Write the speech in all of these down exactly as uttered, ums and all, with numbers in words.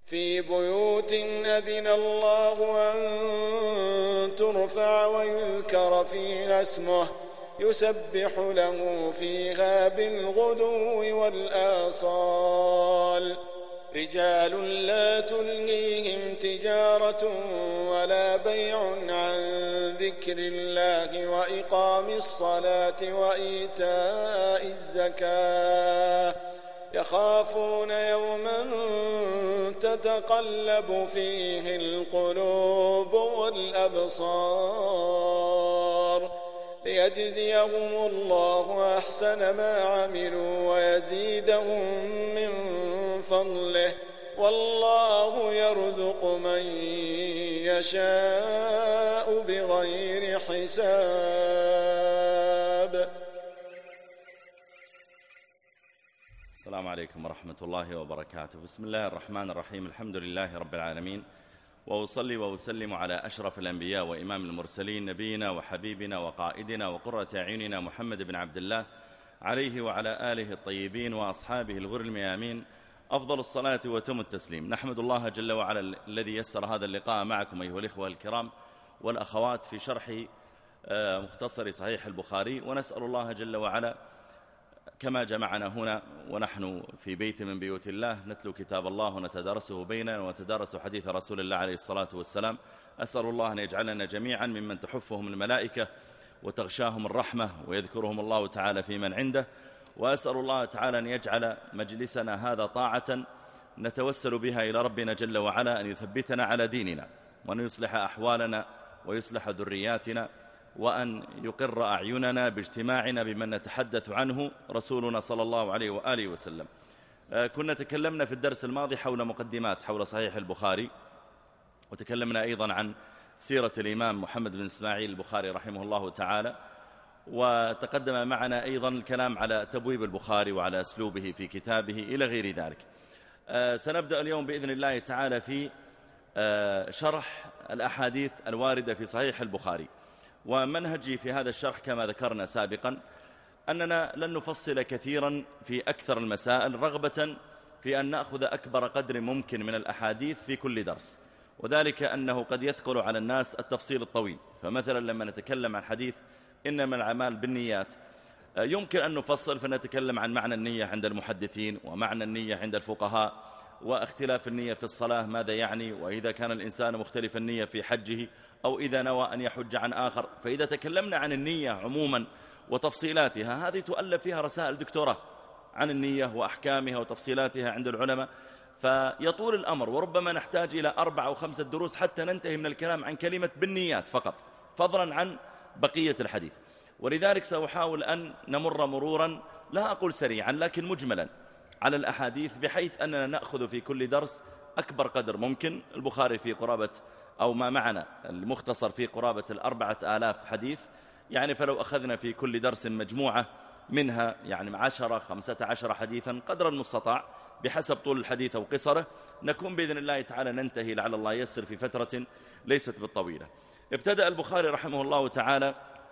في بيوت أذن الله أن ترفع ويذكر فيها اسمه يسبح له فيها بالغدو والآصال رجال لا تلهيهم تجارة ولا بيع عن ذكر الله وإقام الصلاة وإيتاء الزكاة يخافون يوما تتقلب فيه القلوب والأبصار ليجزيهم الله أحسن ما عملوا ويزيدهم من فضله والله يرزق من يشاء بغير حساب. السلام عليكم ورحمة الله وبركاته. بسم الله الرحمن الرحيم. الحمد لله رب العالمين، وأصلي وأسلم على أشرف الأنبياء وإمام المرسلين نبينا وحبيبنا وقائدنا وقرة أعيننا محمد بن عبد الله عليه وعلى آله الطيبين وأصحابه الغر الميامين أفضل الصلاة وتم التسليم. نحمد الله جل وعلا الذي يسر هذا اللقاء معكم أيها الإخوة الكرام والأخوات في شرح مختصر صحيح البخاري، ونسأل الله جل وعلا كما جمعنا هنا ونحن في بيت من بيوت الله نتلو كتاب الله ونتدارسه بيننا ونتدارس حديث رسول الله عليه الصلاة والسلام، أسأل الله أن يجعلنا جميعا ممن تحفهم الملائكة وتغشاهم الرحمة ويذكرهم الله تعالى في من عنده، وأسأل الله تعالى أن يجعل مجلسنا هذا طاعة نتوسل بها إلى ربنا جل وعلا أن يثبتنا على ديننا وأن يصلح أحوالنا ويصلح ذرياتنا وأن يقر أعيننا باجتماعنا بمن نتحدث عنه رسولنا صلى الله عليه وآله وسلم. كنا تكلمنا في الدرس الماضي حول مقدمات حول صحيح البخاري، وتكلمنا أيضا عن سيرة الإمام محمد بن إسماعيل البخاري رحمه الله تعالى، وتقدم معنا أيضا الكلام على تبويب البخاري وعلى أسلوبه في كتابه إلى غير ذلك. سنبدأ اليوم بإذن الله تعالى في شرح الأحاديث الواردة في صحيح البخاري. ومنهجي في هذا الشرح كما ذكرنا سابقا أننا لن نفصل كثيرا في أكثر المسائل رغبة في أن نأخذ أكبر قدر ممكن من الأحاديث في كل درس، وذلك أنه قد يثقل على الناس التفصيل الطويل. فمثلا لما نتكلم عن حديث إنما الأعمال بالنيات يمكن أن نفصل فنتكلم عن معنى النية عند المحدثين ومعنى النية عند الفقهاء واختلاف النية في الصلاة ماذا يعني، وإذا كان الإنسان مختلف النية في حجه أو إذا نوى أن يحج عن آخر. فإذا تكلمنا عن النية عموما وتفصيلاتها هذه تؤلف فيها رسائل دكتوراه عن النية وأحكامها وتفصيلاتها عند العلماء، فيطول الأمر وربما نحتاج إلى أربع أو خمسة دروس حتى ننتهي من الكلام عن كلمة بالنيات فقط فضلا عن بقية الحديث. ولذلك سأحاول أن نمر مرورا لا أقول سريعا لكن مجملا على الأحاديث بحيث أننا نأخذ في كل درس أكبر قدر ممكن. البخاري في قرابة أو ما معنا المختصر في قرابة الأربعة آلاف حديث، يعني فلو أخذنا في كل درس مجموعة منها يعني عشرة خمسة عشر حديثا قدر المستطاع بحسب طول الحديث أو قصره نكون بإذن الله تعالى ننتهي لعل الله يسر في فترة ليست بالطويلة. ابتدأ البخاري رحمه الله تعالى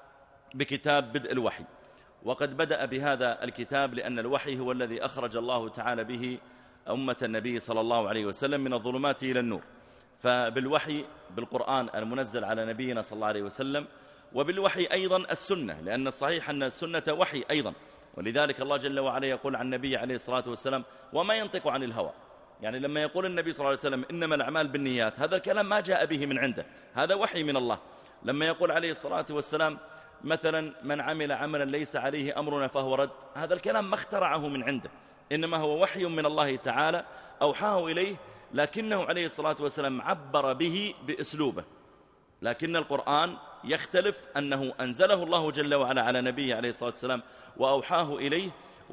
بكتاب بدء الوحي، وقد بدأ بهذا الكتاب لأن الوحي هو الذي أخرج الله تعالى به أمة النبي صلى الله عليه وسلم من الظلمات إلى النور. فبالوحي بالقرآن المنزل على نبينا صلى الله عليه وسلم، وبالوحي أيضا السنة، لأن الصحيح أن السنة وحي أيضا. ولذلك الله جل وعلا يقول عن النبي عليه الصلاة والسلام وما ينطق عن الهوى. يعني لما يقول النبي صلى الله عليه وسلم إنما الأعمال بالنيات هذا الكلام ما جاء به من عنده، هذا وحي من الله. لما يقول عليه الصلاة والسلام مثلا من عمل عملا ليس عليه أمرنا فهو رد، هذا الكلام ما اخترعه من عنده، إنما هو وحي من الله تعالى أوحاه إليه، لكنه عليه الصلاة والسلام عبر به بأسلوبه. لكن القرآن يختلف أنه أنزله الله جل وعلا على نبيه عليه الصلاة والسلام وأوحاه إليه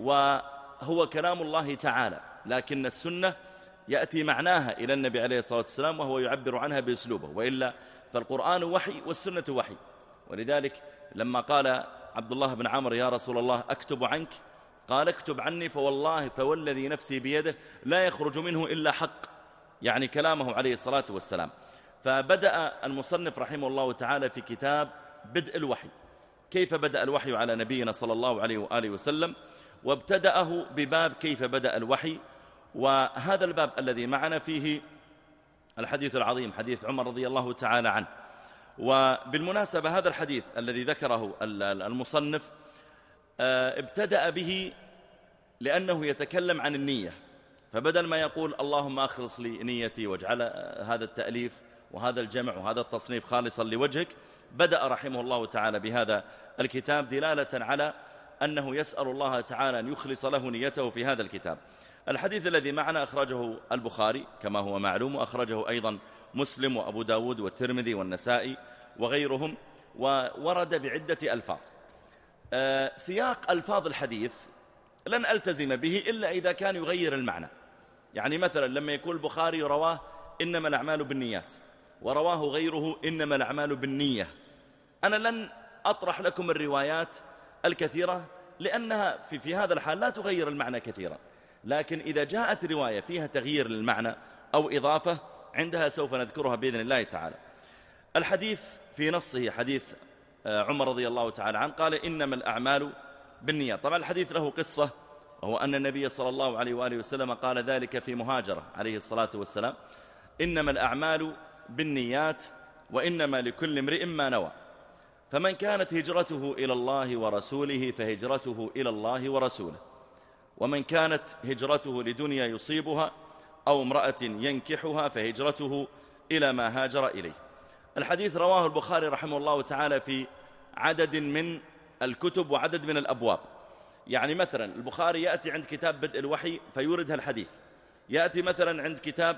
وهو كلام الله تعالى، لكن السنة يأتي معناها إلى النبي عليه الصلاة والسلام وهو يعبر عنها بأسلوبه، وإلا فالقرآن وحي والسنة وحي. ولذلك لما قال عبد الله بن عمرو يا رسول الله أكتب عنك، قال اكتب عني فوالله فوالذي نفسي بيده لا يخرج منه إلا حق، يعني كلامه عليه الصلاة والسلام. فبدأ المصنف رحمه الله تعالى في كتاب بدء الوحي، كيف بدأ الوحي على نبينا صلى الله عليه وآله وسلم، وابتدأه بباب كيف بدأ الوحي، وهذا الباب الذي معنا فيه الحديث العظيم حديث عمر رضي الله تعالى عنه. وبالمناسبة هذا الحديث الذي ذكره المصنف ابتدأ به لأنه يتكلم عن النية، فبدل ما يقول اللهم أخلص لي نيتي واجعل هذا التأليف وهذا الجمع وهذا التصنيف خالصا لوجهك، بدأ رحمه الله تعالى بهذا الكتاب دلالة على أنه يسأل الله تعالى أن يخلص له نيته في هذا الكتاب. الحديث الذي معنا أخرجه البخاري كما هو معلوم، وأخرجه أيضا مسلم وأبو داود والترمذي والنسائي وغيرهم، وورد بعدة ألفاظ. أه سياق ألفاظ الحديث لن ألتزم به إلا إذا كان يغير المعنى. يعني مثلا لما يقول البخاري رواه إنما الأعمال بالنيات، ورواه غيره إنما الأعمال بالنية، أنا لن أطرح لكم الروايات الكثيرة لأنها في, في هذا الحال لا تغير المعنى كثيرا. لكن إذا جاءت رواية فيها تغيير للمعنى أو إضافة عندها سوف نذكرها بإذن الله تعالى. الحديث في نصه حديث عمر رضي الله تعالى عنه قال إنما الأعمال بالنيات. طبعا الحديث له قصة، وهو أن النبي صلى الله عليه وآله وسلم قال ذلك في مهاجرة عليه الصلاة والسلام: إنما الأعمال بالنيات وإنما لكل امرئ ما نوى، فمن كانت هجرته إلى الله ورسوله فهجرته إلى الله ورسوله، ومن كانت هجرته لدنيا يصيبها أو امرأة ينكحها فهجرته إلى ما هاجر إليه. الحديث رواه البخاري رحمه الله تعالى في عدد من الكتب وعدد من الأبواب. يعني مثلا البخاري يأتي عند كتاب بدء الوحي فيورد الحديث، يأتي مثلا عند كتاب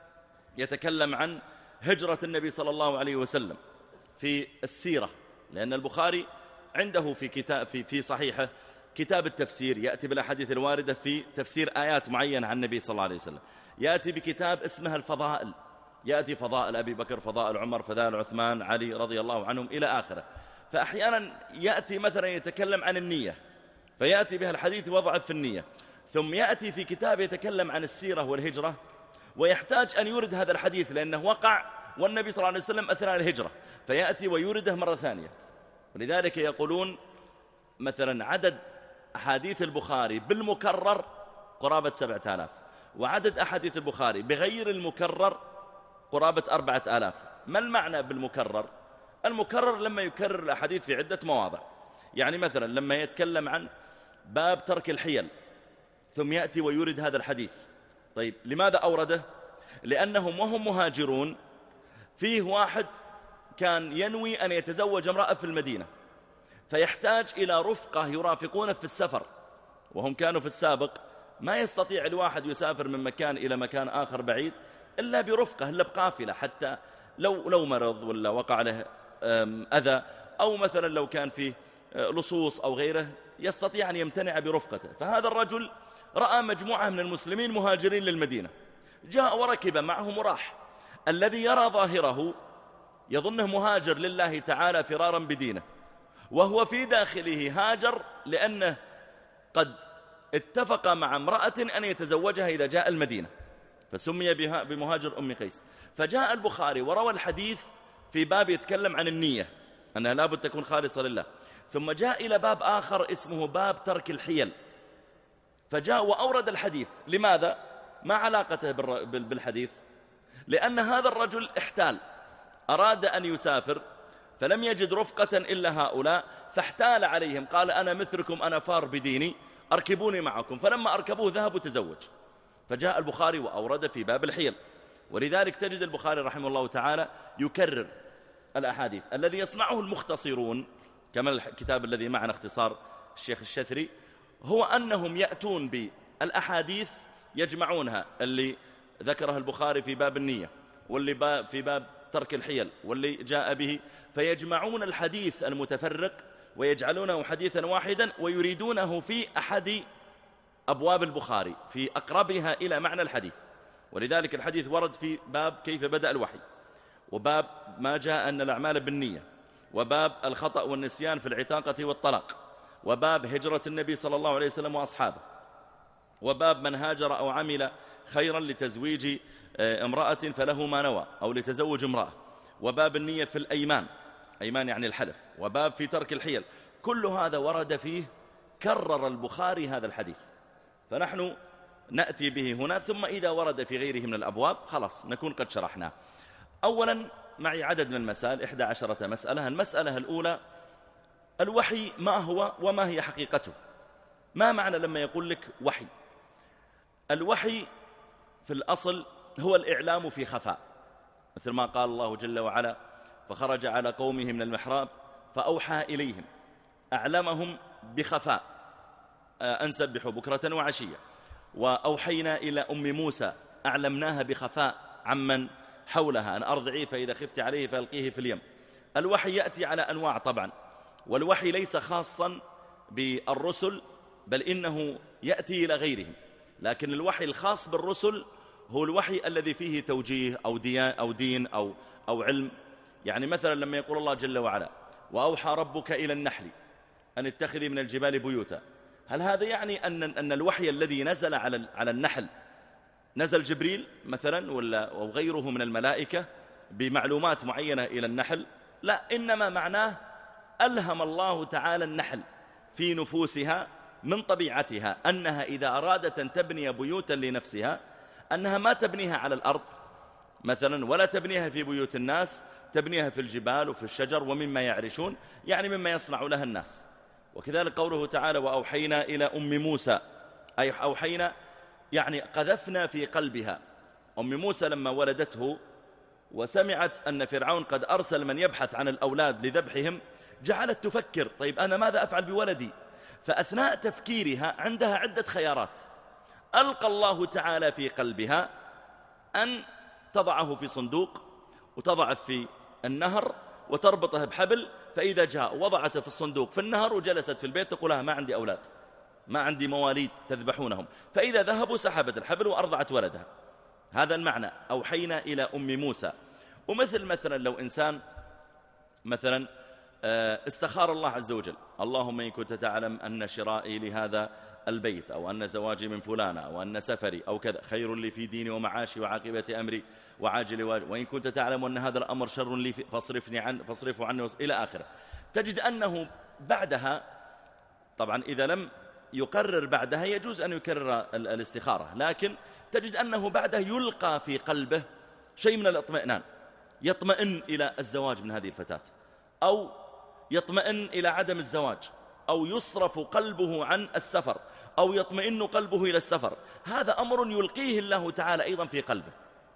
يتكلم عن هجرة النبي صلى الله عليه وسلم في السيرة، لأن البخاري عنده في كتاب في في صحيحه كتاب التفسير يأتي بالأحاديث الواردة في تفسير آيات معينة عن النبي صلى الله عليه وسلم، يأتي بكتاب اسمها الفضائل، يأتي فضائل أبي بكر، فضائل عمر، فضائل عثمان، علي رضي الله عنهم إلى آخره. فأحيانا يأتي مثلا يتكلم عن النية فيأتي بها الحديث وضع في النية، ثم يأتي في كتاب يتكلم عن السيرة والهجرة ويحتاج أن يورد هذا الحديث لأنه وقع والنبي صلى الله عليه وسلم أثناء الهجرة، فيأتي ويورده مرة ثانية. ولذلك يقولون مثلا عدد أحاديث البخاري بالمكرر قرابة سبعة آلاف، وعدد أحاديث البخاري بغير المكرر قرابة أربعة آلاف. ما المعنى بالمكرر؟ المكرر لما يكرر الأحاديث في عدة مواضع. يعني مثلا لما يتكلم عن باب ترك الحيل ثم يأتي ويورد هذا الحديث، طيب لماذا أورده؟ لأنهم وهم مهاجرون فيه واحد كان ينوي أن يتزوج امرأة في المدينة، فيحتاج إلى رفقة يرافقونه في السفر، وهم كانوا في السابق ما يستطيع الواحد يسافر من مكان إلى مكان آخر بعيد إلا برفقة، إلا بقافلة، حتى لو, لو مرض ولا وقع له أذى أو مثلا لو كان فيه لصوص أو غيره يستطيع أن يمتنع برفقته. فهذا الرجل رأى مجموعة من المسلمين مهاجرين للمدينة، جاء وركب معهم وراح. الذي يرى ظاهره يظنه مهاجر لله تعالى فرارا بدينه، وهو في داخله هاجر لأنه قد اتفق مع امرأة أن يتزوجها إذا جاء المدينة، فسمي بها بمهاجر أم قيس. فجاء البخاري وروى الحديث في باب يتكلم عن النية أنها لابد تكون خالصة لله، ثم جاء إلى باب آخر اسمه باب ترك الحيل، فجاء وأورد الحديث. لماذا؟ ما علاقته بالحديث؟ لأن هذا الرجل احتال، أراد أن يسافر فلم يجد رفقة إلا هؤلاء، فاحتال عليهم، قال أنا مثلكم، أنا فار بديني، أركبوني معكم. فلما أركبوه ذهبوا تزوج، فجاء البخاري وأورد في باب الحيل. ولذلك تجد البخاري رحمه الله تعالى يكرر الأحاديث. الذي يصنعه المختصرون كما الكتاب الذي معنا اختصار الشيخ الشثري هو أنهم يأتون بالأحاديث يجمعونها، اللي ذكرها البخاري في باب النية واللي باب في باب ترك الحيل واللي جاء به، فيجمعون الحديث المتفرق ويجعلونه حديثا واحدا ويريدونه في أحد أبواب البخاري في أقربها إلى معنى الحديث. ولذلك الحديث ورد في باب كيف بدأ الوحي، وباب ما جاء أن الأعمال بالنية، وباب الخطأ والنسيان في العتاقة والطلاق، وباب هجرة النبي صلى الله عليه وسلم وأصحابه، وباب من هاجر أو عمل خيرا لتزويج امرأة فله ما نوى أو لتزوج امرأة، وباب النية في الأيمان، أيمان يعني الحلف، وباب في ترك الحيل. كل هذا ورد فيه، كرر البخاري هذا الحديث. فنحن نأتي به هنا، ثم إذا ورد في غيره من الأبواب خلاص نكون قد شرحناه. أولا معي عدد من المسائل، إحدى عشرة مسألة. المسألة الأولى: الوحي ما هو وما هي حقيقته؟ ما معنى لما يقول لك وحي؟ الوحي في الأصل هو الإعلام في خفاء، مثل ما قال الله جل وعلا: فخرج على قومه من المحراب فأوحى إليهم، أعلمهم بخفاء أن سبحوا بكرة وعشية. وأوحينا إلى أم موسى، أعلمناها بخفاء عمن حولها، أن أرضعيه فإذا خفت عليه فألقيه في اليم. الوحي يأتي على أنواع طبعا، والوحي ليس خاصا بالرسل، بل إنه يأتي إلى غيرهم، لكن الوحي الخاص بالرسل هو الوحي الذي فيه توجيه أو دين أو, دين أو, أو علم. يعني مثلا لما يقول الله جل وعلا: وأوحى ربك إلى النحل أن اتخذي من الجبال بيوتا، هل هذا يعني أن, أن الوحي الذي نزل على, على النحل نزل جبريل مثلا ولا أو غيره من الملائكة بمعلومات معينة إلى النحل؟ لا، إنما معناه ألهم الله تعالى النحل في نفوسها من طبيعتها أنها إذا أرادت أن تبني بيوتا لنفسها أنها ما تبنيها على الأرض مثلا، ولا تبنيها في بيوت الناس، تبنيها في الجبال وفي الشجر ومما يعرشون، يعني مما يصنع لها الناس. وكذلك قوله تعالى: وأوحينا إلى أم موسى، أي أوحينا يعني قذفنا في قلبها. أم موسى لما ولدته وسمعت أن فرعون قد أرسل من يبحث عن الأولاد لذبحهم، جعلت تفكر: طيب أنا ماذا أفعل بولدي؟ فأثناء تفكيرها عندها عدة خيارات، ألقى الله تعالى في قلبها أن تضعه في صندوق وتضعه في النهر وتربطه بحبل، فإذا جاء وضعته في الصندوق في النهر وجلست في البيت تقول لها: ما عندي أولاد، ما عندي مواليد تذبحونهم. فإذا ذهبوا سحبت الحبل وأرضعت ولدها. هذا المعنى: أوحينا إلى أم موسى. ومثل مثلا لو إنسان مثلا استخار الله عز وجل: اللهم إن كنت تعلم أن شرائي لهذا البيت أو أن زواجي من فلانة أو أن سفري أو كذا خير لي في ديني ومعاشي وعاقبة أمري وعاجل واجل، وإن كنت تعلم أن هذا الأمر شر لي فاصرفني عنه فاصرفه عني إلى آخره. تجد أنه بعدها طبعا إذا لم يقرر بعدها يجوز أن يكرر الاستخارة، لكن تجد أنه بعدها يلقى في قلبه شيء من الاطمئنان، يطمئن إلى الزواج من هذه الفتاة، أو يطمئن إلى عدم الزواج، أو يصرف قلبه عن السفر، أو يطمئن قلبه إلى السفر. هذا أمر يلقيه الله تعالى أيضا في قلبه.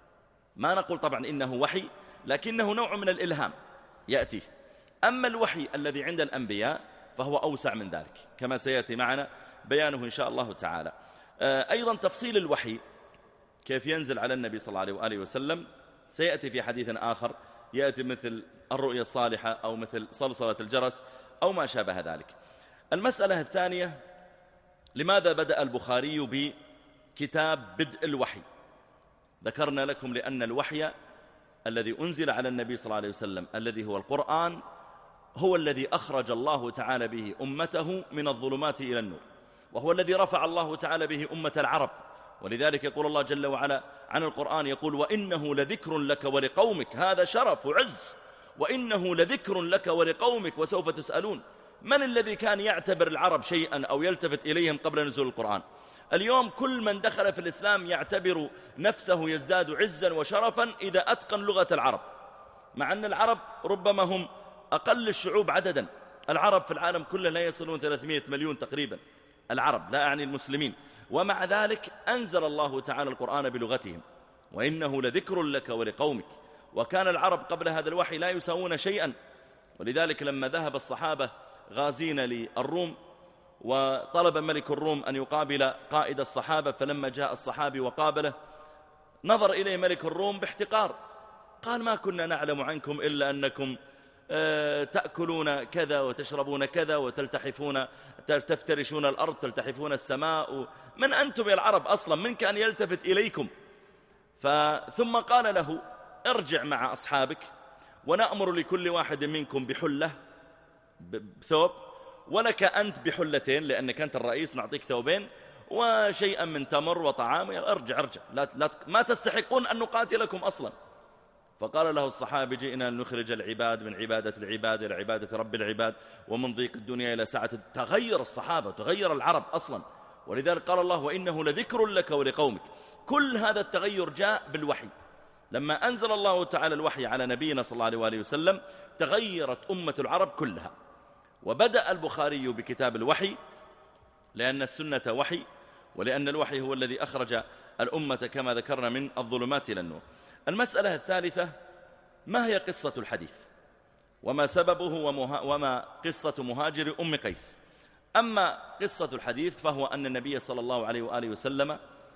ما نقول طبعا إنه وحي، لكنه نوع من الإلهام يأتيه. أما الوحي الذي عند الأنبياء فهو أوسع من ذلك، كما سيأتي معنا بيانه إن شاء الله تعالى. أيضا تفصيل الوحي كيف ينزل على النبي صلى الله عليه وآله وسلم سيأتي في حديث آخر، يأتي مثل الرؤيا الصالحة أو مثل صلصلة الجرس أو ما شابه ذلك. المسألة الثانية: لماذا بدأ البخاري بكتاب بدء الوحي؟ ذكرنا لكم لأن الوحي الذي أنزل على النبي صلى الله عليه وسلم الذي هو القرآن هو الذي أخرج الله تعالى به أمته من الظلمات إلى النور، وهو الذي رفع الله تعالى به أمة العرب. ولذلك يقول الله جل وعلا عن القرآن، يقول: وإنه لذكر لك ولقومك. هذا شرف وعز، وإنه لذكر لك ولقومك وسوف تسألون. من الذي كان يعتبر العرب شيئا أو يلتفت إليهم قبل نزول القرآن؟ اليوم كل من دخل في الإسلام يعتبر نفسه يزداد عزا وشرفا إذا أتقن لغة العرب، مع أن العرب ربما هم أقل الشعوب عددا. العرب في العالم كله لا يصلون ثلاثمائة مليون تقريبا، العرب لا أعني المسلمين، ومع ذلك أنزل الله تعالى القرآن بلغتهم: وإنه لذكر لك ولقومك. وكان العرب قبل هذا الوحي لا يساوون شيئا، ولذلك لما ذهب الصحابة غازين للروم وطلب ملك الروم أن يقابل قائد الصحابة، فلما جاء الصحابي وقابله نظر إليه ملك الروم باحتقار، قال: ما كنا نعلم عنكم إلا أنكم تأكلون كذا وتشربون كذا وتلتحفون تفترشون الأرض تلتحفون السماء، من أنتم يا العرب أصلا؟ من كان يلتفت إليكم؟ ثم قال له: ارجع مع أصحابك ونأمر لكل واحد منكم بحلة بثوب، ولك أنت بحلتين لأنك أنت الرئيس، نعطيك ثوبين وشيئا من تمر وطعام، ارجع ارجع لا لا ما تستحقون أن نقاتلكم أصلا. فقال له الصحابي: جئنا نخرج العباد من عبادة العباد إلى عبادة رب العباد ومن ضيق الدنيا إلى سعة. تغير الصحابة، تغير العرب أصلا، ولذلك قال الله وإنه لذكر لك ولقومك. كل هذا التغير جاء بالوحي. لما أنزل الله تعالى الوحي على نبينا صلى الله عليه وآله وسلم تغيرت أمة العرب كلها. وبدأ البخاري بكتاب الوحي لأن السنة وحي، ولأن الوحي هو الذي أخرج الأمة كما ذكرنا من الظلمات إلى النور. المسألة الثالثة: ما هي قصة الحديث وما سببه ومها وما قصة مهاجر أم قيس؟ أما قصة الحديث فهو أن النبي صلى الله عليه وآله وسلم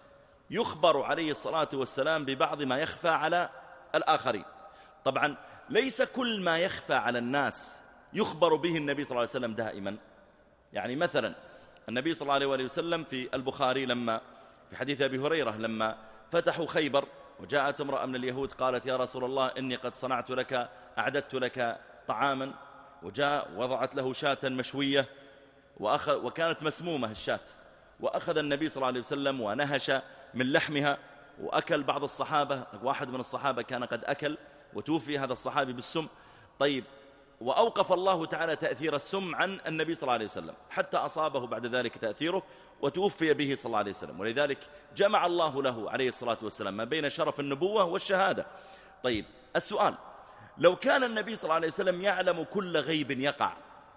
يخبر عليه الصلاة والسلام ببعض ما يخفى على الآخرين. طبعا ليس كل ما يخفى على الناس يخبر به النبي صلى الله عليه وسلم دائما. يعني مثلا النبي صلى الله عليه وآله وسلم في البخاري لما في حديث أبي هريرة لما فتحوا خيبر وجاءت امرأة من اليهود قالت يا رسول الله إني قد صنعت لك أعددت لك طعاما، وجاء وضعت له شاة مشوية وأخذ وكانت مسمومة الشاة، وأخذ النبي صلى الله عليه وسلم ونهش من لحمها وأكل. بعض الصحابة، واحد من الصحابة كان قد أكل وتوفي هذا الصحابي بالسم. طيب، وأوقف الله تعالى تأثير السم عن النبي صلى الله عليه وسلم حتى أصابه بعد ذلك تأثيره وتوفي به صلى الله عليه وسلم. ولذلك جمع الله له عليه الصلاة والسلام ما بين شرف النبوة والشهادة. طيب، السؤال: لو كان النبي صلى الله عليه وسلم يعلم كل غيب يقع،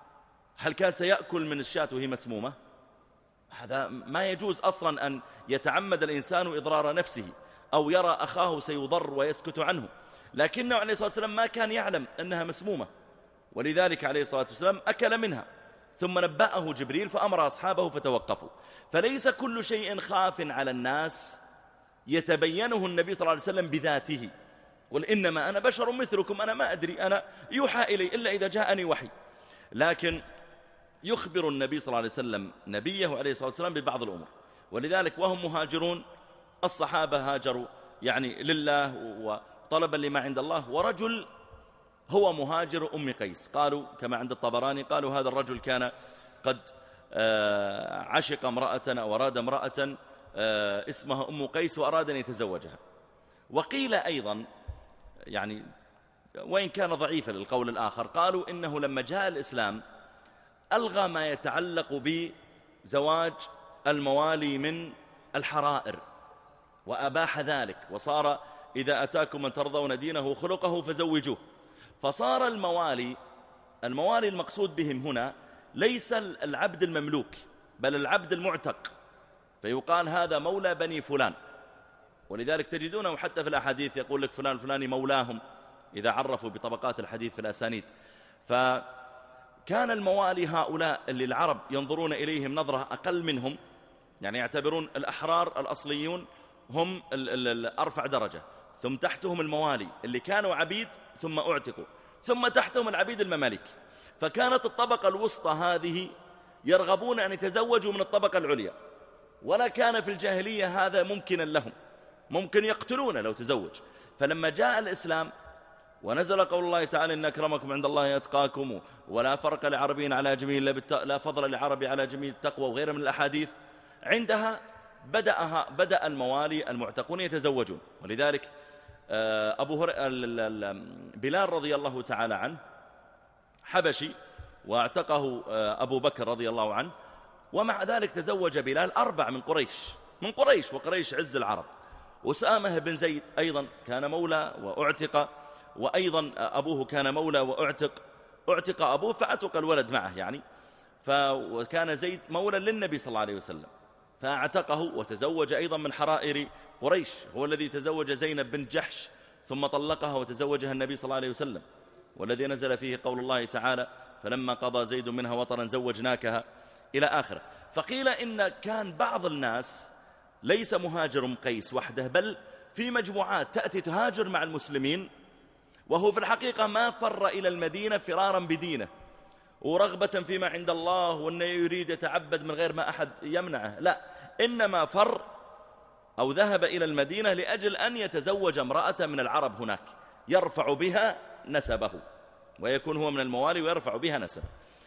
هل كان سيأكل من الشاة وهي مسمومة؟ هذا ما يجوز أصلا أن يتعمد الإنسان إضرار نفسه أو يرى أخاه سيضر ويسكت عنه. لكنه عليه الصلاة والسلام ما كان يعلم أنها مسمومة، ولذلك عليه الصلاة والسلام أكل منها، ثم نبأه جبريل فأمر أصحابه فتوقفوا. فليس كل شيء خاف على الناس يتبينه النبي صلى الله عليه وسلم بذاته. قل إنما أنا بشر مثلكم، أنا ما أدري، أنا يوحى إلي إلا إذا جاءني وحي. لكن يخبر النبي صلى الله عليه وسلم نبيه عليه الصلاة والسلام ببعض الأمور. ولذلك وهم مهاجرون، الصحابة هاجروا يعني لله وطلبا لما عند الله، ورجل هو مهاجر أم قيس، قالوا كما عند الطبراني قالوا هذا الرجل كان قد عشق امرأة أو أراد امرأة اسمها أم قيس وأراد أن يتزوجها. وقيل أيضا يعني وإن كان ضعيفا للقول الآخر، قالوا إنه لما جاء الإسلام ألغى ما يتعلق بزواج الموالي من الحرائر وأباح ذلك، وصار إذا أتاكم من ترضون دينه وخلقه فزوجوه. فصار الموالي الموالي المقصود بهم هنا ليس العبد المملوك بل العبد المعتق، فيقال هذا مولى بني فلان. ولذلك تجدونه حتى في الأحاديث يقول لك فلان فلاني مولاهم إذا عرفوا بطبقات الحديث في الأسانيد. فكان الموالي هؤلاء اللي العرب ينظرون إليهم نظرة أقل منهم، يعني يعتبرون الأحرار الأصليون هم الأرفع درجة، ثم تحتهم الموالي اللي كانوا عبيد ثم أعتقوا، ثم تحتهم العبيد المماليك. فكانت الطبقة الوسطى هذه يرغبون أن يتزوجوا من الطبقة العليا، ولا كان في الجاهلية هذا ممكنا لهم، ممكن يقتلون لو تزوج. فلما جاء الإسلام ونزل قول الله تعالى إن أكرمكم عند الله يتقاكم ولا فرق لعربي على جميل لا فضل لعربي على جميل التقوى وغيرها من الأحاديث، عندها بدأها بدأ الموالي المعتقون يتزوجون. ولذلك أبو هر... بلال رضي الله تعالى عنه حبشي واعتقه أبو بكر رضي الله عنه، ومع ذلك تزوج بلال أربع من قريش من قريش وقريش عز العرب. وسامة بن زيد أيضا كان مولى وأعتق، وأيضا أبوه كان مولى وأعتق أعتق أبوه فأعتق الولد معه يعني. فكان زيد مولى للنبي صلى الله عليه وسلم فأعتقه، وتزوج أيضا من حرائر قريش، هو الذي تزوج زينب بنت جحش ثم طلقها وتزوجها النبي صلى الله عليه وسلم، والذي نزل فيه قول الله تعالى فلما قضى زيد منها وطرا زوجناكها إلى آخره. فقيل إن كان بعض الناس ليس مهاجر أم قيس وحده، بل في مجموعات تأتي تهاجر مع المسلمين، وهو في الحقيقة ما فر إلى المدينة فرارا بدينه ورغبة فيما عند الله وأنه يريد يتعبد من غير ما أحد يمنعه، لا، إنما فر أو ذهب إلى المدينة لأجل أن يتزوج امرأة من العرب هناك يرفع بها نسبه ويكون هو من الموالي ويرفع بها نسبه.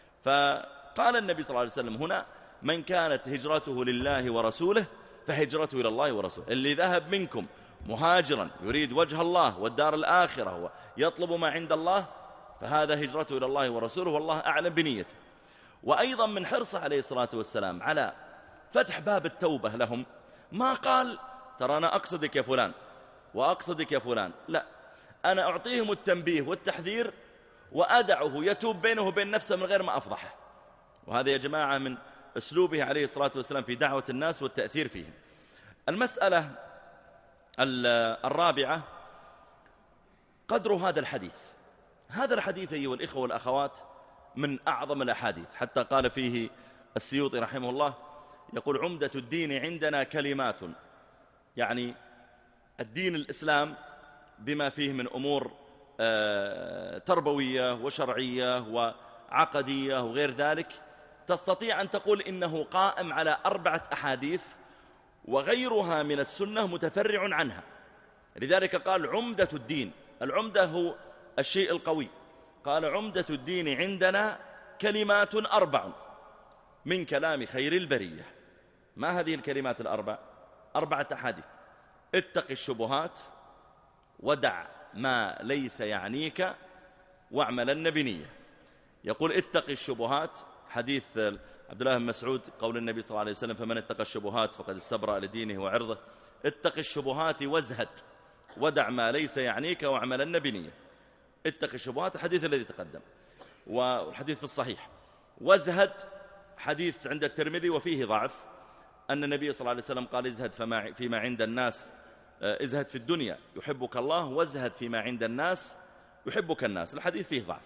فقال النبي صلى الله عليه وسلم هنا من كانت هجرته لله ورسوله فهجرته إلى الله ورسوله. اللي ذهب منكم مهاجرا يريد وجه الله والدار الآخرة ويطلب ما عند الله فهذا هجرته إلى الله ورسوله، والله أعلم بنيته. وأيضا من حرصه عليه الصلاة والسلام على فتح باب التوبة لهم، ما قال ترى أنا أقصدك يا فلان وأقصدك يا فلان، لا، أنا أعطيهم التنبيه والتحذير وأدعه يتوب بينه وبين نفسه من غير ما أفضحه. وهذا يا جماعة من أسلوبه عليه الصلاة والسلام في دعوة الناس والتأثير فيهم. المسألة الرابعة قدر هذا الحديث. هذا الحديث أيها الإخوة والأخوات من أعظم الأحاديث، حتى قال فيه السيوطي رحمه الله، يقول عمدة الدين عندنا كلمات، يعني الدين الإسلام بما فيه من أمور تربوية وشرعية وعقدية وغير ذلك، تستطيع أن تقول إنه قائم على أربعة أحاديث وغيرها من السنة متفرع عنها. لذلك قال عمدة الدين، العمدة هو الشيء القوي. قال عمدة الدين عندنا كلمات أربع من كلام خير البرية. ما هذه الكلمات الأربع؟ أربعة أحاديث: اتق الشبهات، ودع ما ليس يعنيك، واعملن بنية. يقول اتق الشبهات، حديث عبد الله بن مسعود قول النبي صلى الله عليه وسلم فمن اتق الشبهات فقد استبرأ لدينه وعرضه. اتق الشبهات وازهد، ودع ما ليس يعنيك، واعملن بنية. اتق الشبهات الحديث الذي تقدم، والحديث في الصحيح. وازهد حديث عند الترمذي وفيه ضعف، أن النبي صلى الله عليه وسلم قال ازهد فما فيما عند الناس، ازهد في الدنيا يحبك الله، وازهد فيما عند الناس يحبك الناس. الحديث فيه ضعف،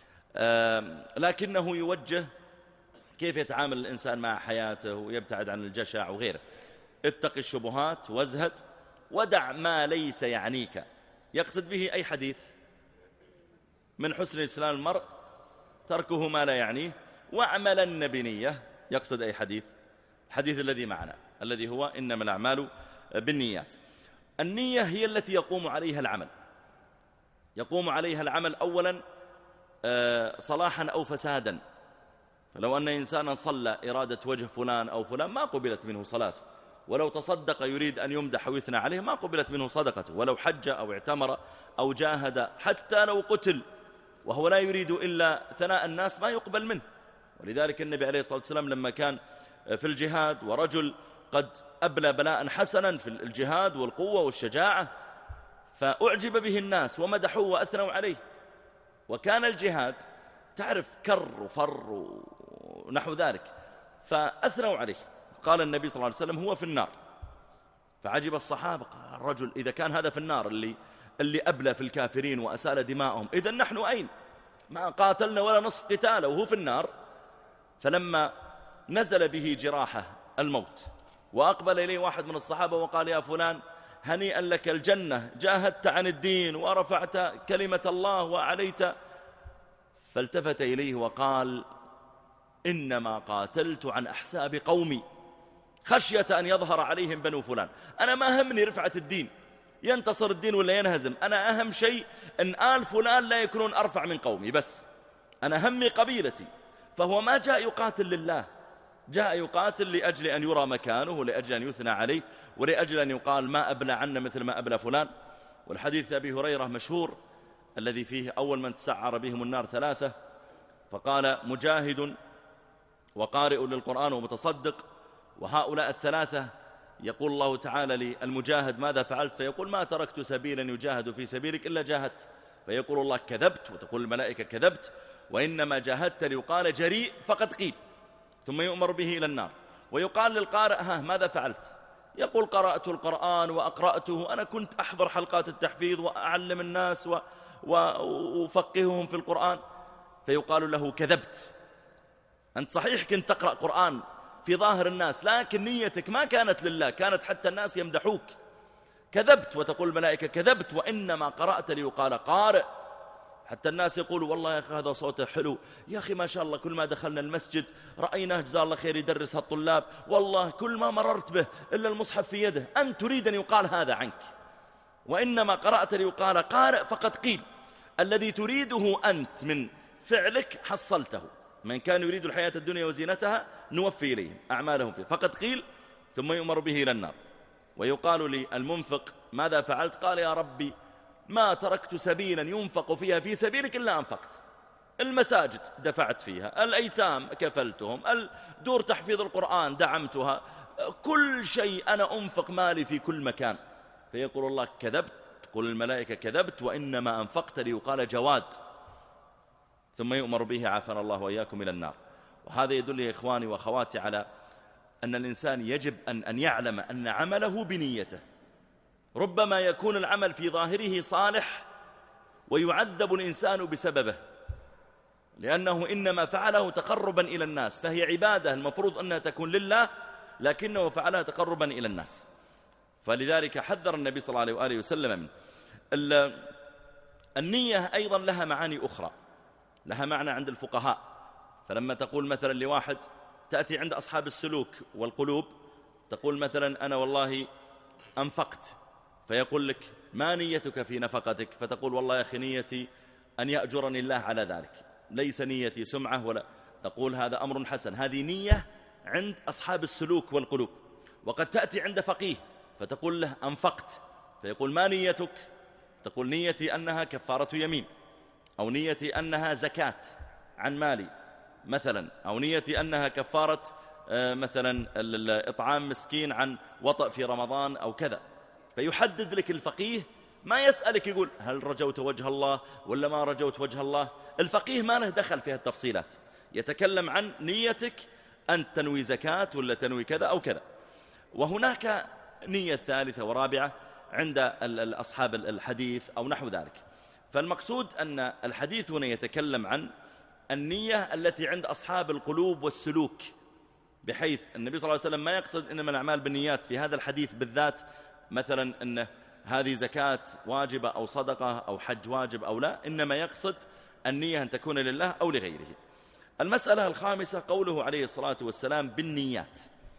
لكنه يوجه كيف يتعامل الإنسان مع حياته ويبتعد عن الجشع وغيره. اتق الشبهات وازهد، ودع ما ليس يعنيك. يقصد به أي حديث؟ من حسن إسلام المرء تركه ما لا يعنيه، واعملن بنية. يقصد أي حديث؟ الحديث الذي معنا الذي هو إنما الأعمال بالنيات. النية هي التي يقوم عليها العمل، يقوم عليها العمل أولا صلاحا أو فسادا. فلو أن إنسانا صلى إرادة وجه فلان أو فلان ما قبلت منه صلاته، ولو تصدق يريد أن يمدح ويثنى عليه ما قبلت منه صدقته، ولو حج أو اعتمر أو جاهد، حتى لو قتل وهو لا يريد إلا ثناء الناس ما يقبل منه. ولذلك النبي عليه الصلاة والسلام لما كان في الجهاد ورجل قد أبلى بلاء حسنا في الجهاد والقوة والشجاعة، فأعجب به الناس ومدحوه وأثنوا عليه، وكان الجهاد تعرف كر وفر ونحو ذلك، فأثنوا عليه. قال النبي صلى الله عليه وسلم هو في النار، فعجب الصحابة. قال الرجل إذا كان هذا في النار اللي, اللي أبلى في الكافرين وأسال دماءهم، إذن نحن أين؟ ما قاتلنا ولا نصف قتاله وهو في النار. فلما نزل به جراحة الموت وأقبل إليه واحد من الصحابة وقال يا فلان هنيئا لك الجنة، جاهدت عن الدين ورفعت كلمة الله وعليت، فالتفت إليه وقال إنما قاتلت عن أحساب قومي خشية أن يظهر عليهم بنو فلان. أنا ما همني رفعة الدين، ينتصر الدين ولا ينهزم، أنا أهم شيء أن آل فلان لا يكونون أرفع من قومي، بس أنا همي قبيلتي. فهو ما جاء يقاتل لله، جاء يقاتل لأجل أن يرى مكانه ولأجل أن يثنى عليه ولأجل أن يقال ما أبلى عنا مثل ما أبلى فلان. والحديث أبي هريرة مشهور الذي فيه أول من تسعر بهم النار ثلاثة، فقال مجاهد وقارئ للقرآن ومتصدق، وهؤلاء الثلاثة يقول الله تعالى للمجاهد ماذا فعلت؟ فيقول ما تركت سبيلا يجاهد في سبيلك إلا جاهدت. فيقول الله كذبت، وتقول الملائكة كذبت، وإنما جاهدت ليقال جريء فقد قيل، ثم يؤمر به إلى النار. ويقال للقارئ ها ماذا فعلت؟ يقول قرأت القرآن وأقرأته، أنا كنت أحضر حلقات التحفيظ وأعلم الناس و... وأفقههم في القرآن. فيقال له كذبت، أنت صحيح كنت تقرأ قرآن في ظاهر الناس، لكن نيتك ما كانت لله، كانت حتى الناس يمدحوك. كذبت، وتقول الملائكة كذبت، وإنما قرأت ليقال قارئ، حتى الناس يقولوا والله يا أخي هذا صوته حلو، يا أخي ما شاء الله كل ما دخلنا المسجد رأيناه جزاه الله خير يدرس هالطلاب، والله كل ما مررت به إلا المصحف في يده. أنت تريد أن يقال هذا عنك، وإنما قرأت ليقال قارئ فقد قيل. الذي تريده أنت من فعلك حصلته. من كان يريد الحياة الدنيا وزينتها نوفي إليهم أعمالهم فيه فقد قيل، ثم يؤمر به إلى النار. ويقال للمنفق ماذا فعلت؟ قال يا ربي ما تركت سبيلا ينفق فيها في سبيلك إلا أنفقت. المساجد دفعت فيها، الأيتام كفلتهم، دور تحفيظ القرآن دعمتها، كل شيء أنا أنفق مالي في كل مكان. فيقول الله كذبت، تقول الملائكة كذبت وإنما أنفقت ليقال جواد، ثم يؤمر به عافانا الله وإياكم إلى النار. وهذا يدل يا إخواني وأخواتي على أن الإنسان يجب أن, أن يعلم أن عمله بنيته. ربما يكون العمل في ظاهره صالح ويعذب الإنسان بسببه، لأنه إنما فعله تقربا إلى الناس، فهي عبادة المفروض أنها تكون لله، لكنه فعلها تقربا إلى الناس. فلذلك حذر النبي صلى الله عليه وآله وسلم من النية. أيضا لها معاني أخرى، لها معنى عند الفقهاء. فلما تقول مثلا لواحد، تأتي عند أصحاب السلوك والقلوب، تقول مثلا أنا والله أنفقت، فيقول لك ما نيتك في نفقتك؟ فتقول والله يا أخي نيتي أن يأجرني الله على ذلك، ليس نيتي سمعة ولا. تقول هذا أمر حسن، هذه نية عند أصحاب السلوك والقلوب. وقد تأتي عند فقيه فتقول له أنفقت، فيقول ما نيتك؟ تقول نيتي أنها كفارة يمين، أو نيتي أنها زكاة عن مالي مثلا، أو نيتي أنها كفارة مثلا إطعام مسكين عن وطأ في رمضان أو كذا. فيحدد لك الفقيه، ما يسألك يقول هل رجوت وجه الله ولا ما رجوت وجه الله. الفقيه ما له دخل في التفصيلات، يتكلم عن نيتك أن تنوي زكاة ولا تنوي كذا أو كذا. وهناك نية ثالثة ورابعة عند أصحاب الحديث أو نحو ذلك. فالمقصود أن الحديث هنا يتكلم عن النية التي عند أصحاب القلوب والسلوك، بحيث النبي صلى الله عليه وسلم ما يقصد إنما الأعمال بالنيات في هذا الحديث بالذات، مثلا أن هذه زكاة واجبة أو صدقة أو حج واجب أو لا، إنما يقصد النية أن تكون لله أو لغيره. المسألة الخامسة قوله عليه الصلاة والسلام بالنيات.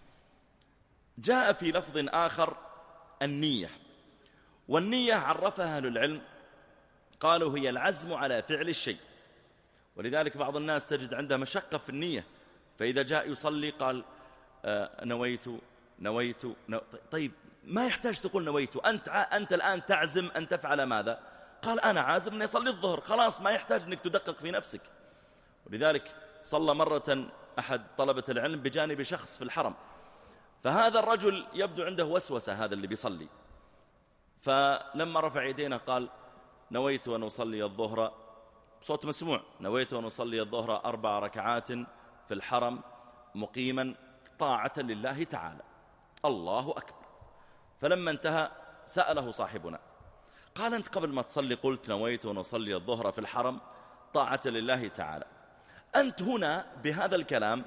جاء في لفظ آخر النية، والنية عرفها أهل العلم قالوا هي العزم على فعل الشيء. ولذلك بعض الناس تجد عنده مشقة في النية، فإذا جاء يصلي قال آه نويت نويت نو... طيب ما يحتاج تقول نويت، أنت, أنت الآن تعزم أن تفعل ماذا؟ قال أنا عازم أن يصلي الظهر، خلاص ما يحتاج أنك تدقق في نفسك. ولذلك صلى مرة أحد طلبة العلم بجانب شخص في الحرم، فهذا الرجل يبدو عنده وسوسة، هذا اللي بيصلي، فلما رفع يدينا قال نويت أن أصلي الظهر، صوت مسموع، نويت أن أصلي الظهر أربع ركعات في الحرم مقيما طاعة لله تعالى. الله أكبر. فلما انتهى سأله صاحبنا قال أنت قبل ما تصلي قلت نويت أن أصلي الظهر في الحرم طاعة لله تعالى، أنت هنا بهذا الكلام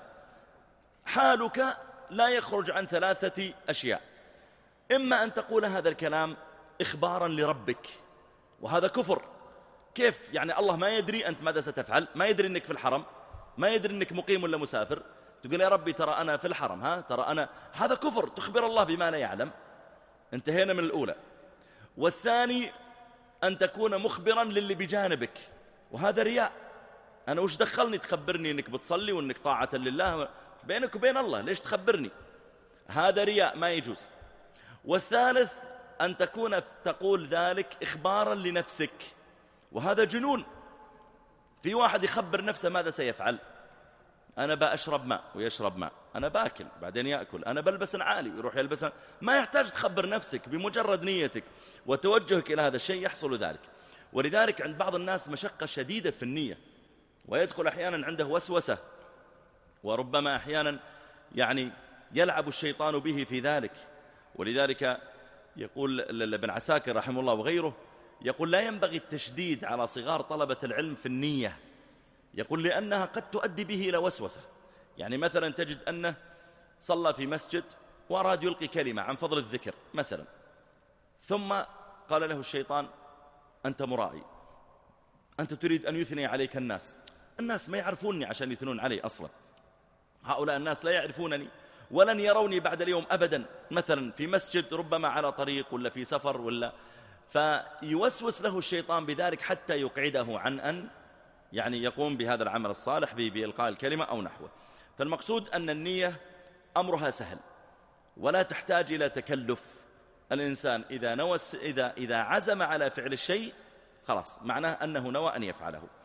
حالك لا يخرج عن ثلاثة أشياء. إما أن تقول هذا الكلام إخبارا لربك، وهذا كفر. كيف يعني الله ما يدري أنت ماذا ستفعل؟ ما يدري أنك في الحرم، ما يدري أنك مقيم ولا مسافر، تقول يا ربي ترى أنا في الحرم، ها ترى أنا، هذا كفر، تخبر الله بما لا يعلم. انتهينا من الأولى. والثاني أن تكون مخبرا للي بجانبك، وهذا رياء. أنا وش دخلني تخبرني أنك بتصلي وأنك طاعة لله بينك وبين الله، ليش تخبرني؟ هذا رياء ما يجوز. والثالث أن تكون تقول ذلك إخبارا لنفسك، وهذا جنون. في واحد يخبر نفسه ماذا سيفعل، أنا بأشرب ماء ويشرب ماء، أنا باكل بعدين يأكل، أنا بلبس عالي ويروح يلبس. ما يحتاج تخبر نفسك، بمجرد نيتك وتوجهك إلى هذا الشيء يحصل ذلك. ولذلك عند بعض الناس مشقة شديدة في النية، ويدخل أحيانا عنده وسوسة، وربما أحيانا يعني يلعب الشيطان به في ذلك. ولذلك يقول ابن عساكر رحمه الله وغيره، يقول لا ينبغي التشديد على صغار طلبة العلم في النية، يقول لأنها قد تؤدي به إلى وسوسة. يعني مثلا تجد أنه صلى في مسجد وأراد يلقي كلمة عن فضل الذكر مثلا، ثم قال له الشيطان أنت مرائي، أنت تريد أن يثني عليك الناس، الناس ما يعرفوني عشان يثنون علي أصلا، هؤلاء الناس لا يعرفونني ولن يروني بعد اليوم أبدا، مثلا في مسجد ربما على طريق ولا في سفر ولا، فيوسوس له الشيطان بذلك حتى يقعده عن أن يعني يقوم بهذا العمل الصالح بإلقاء الكلمة أو نحوه. فالمقصود أن النية أمرها سهل ولا تحتاج إلى تكلف. الإنسان إذا, نوى إذا, إذا عزم على فعل الشيء خلاص معناه أنه نوى أن يفعله.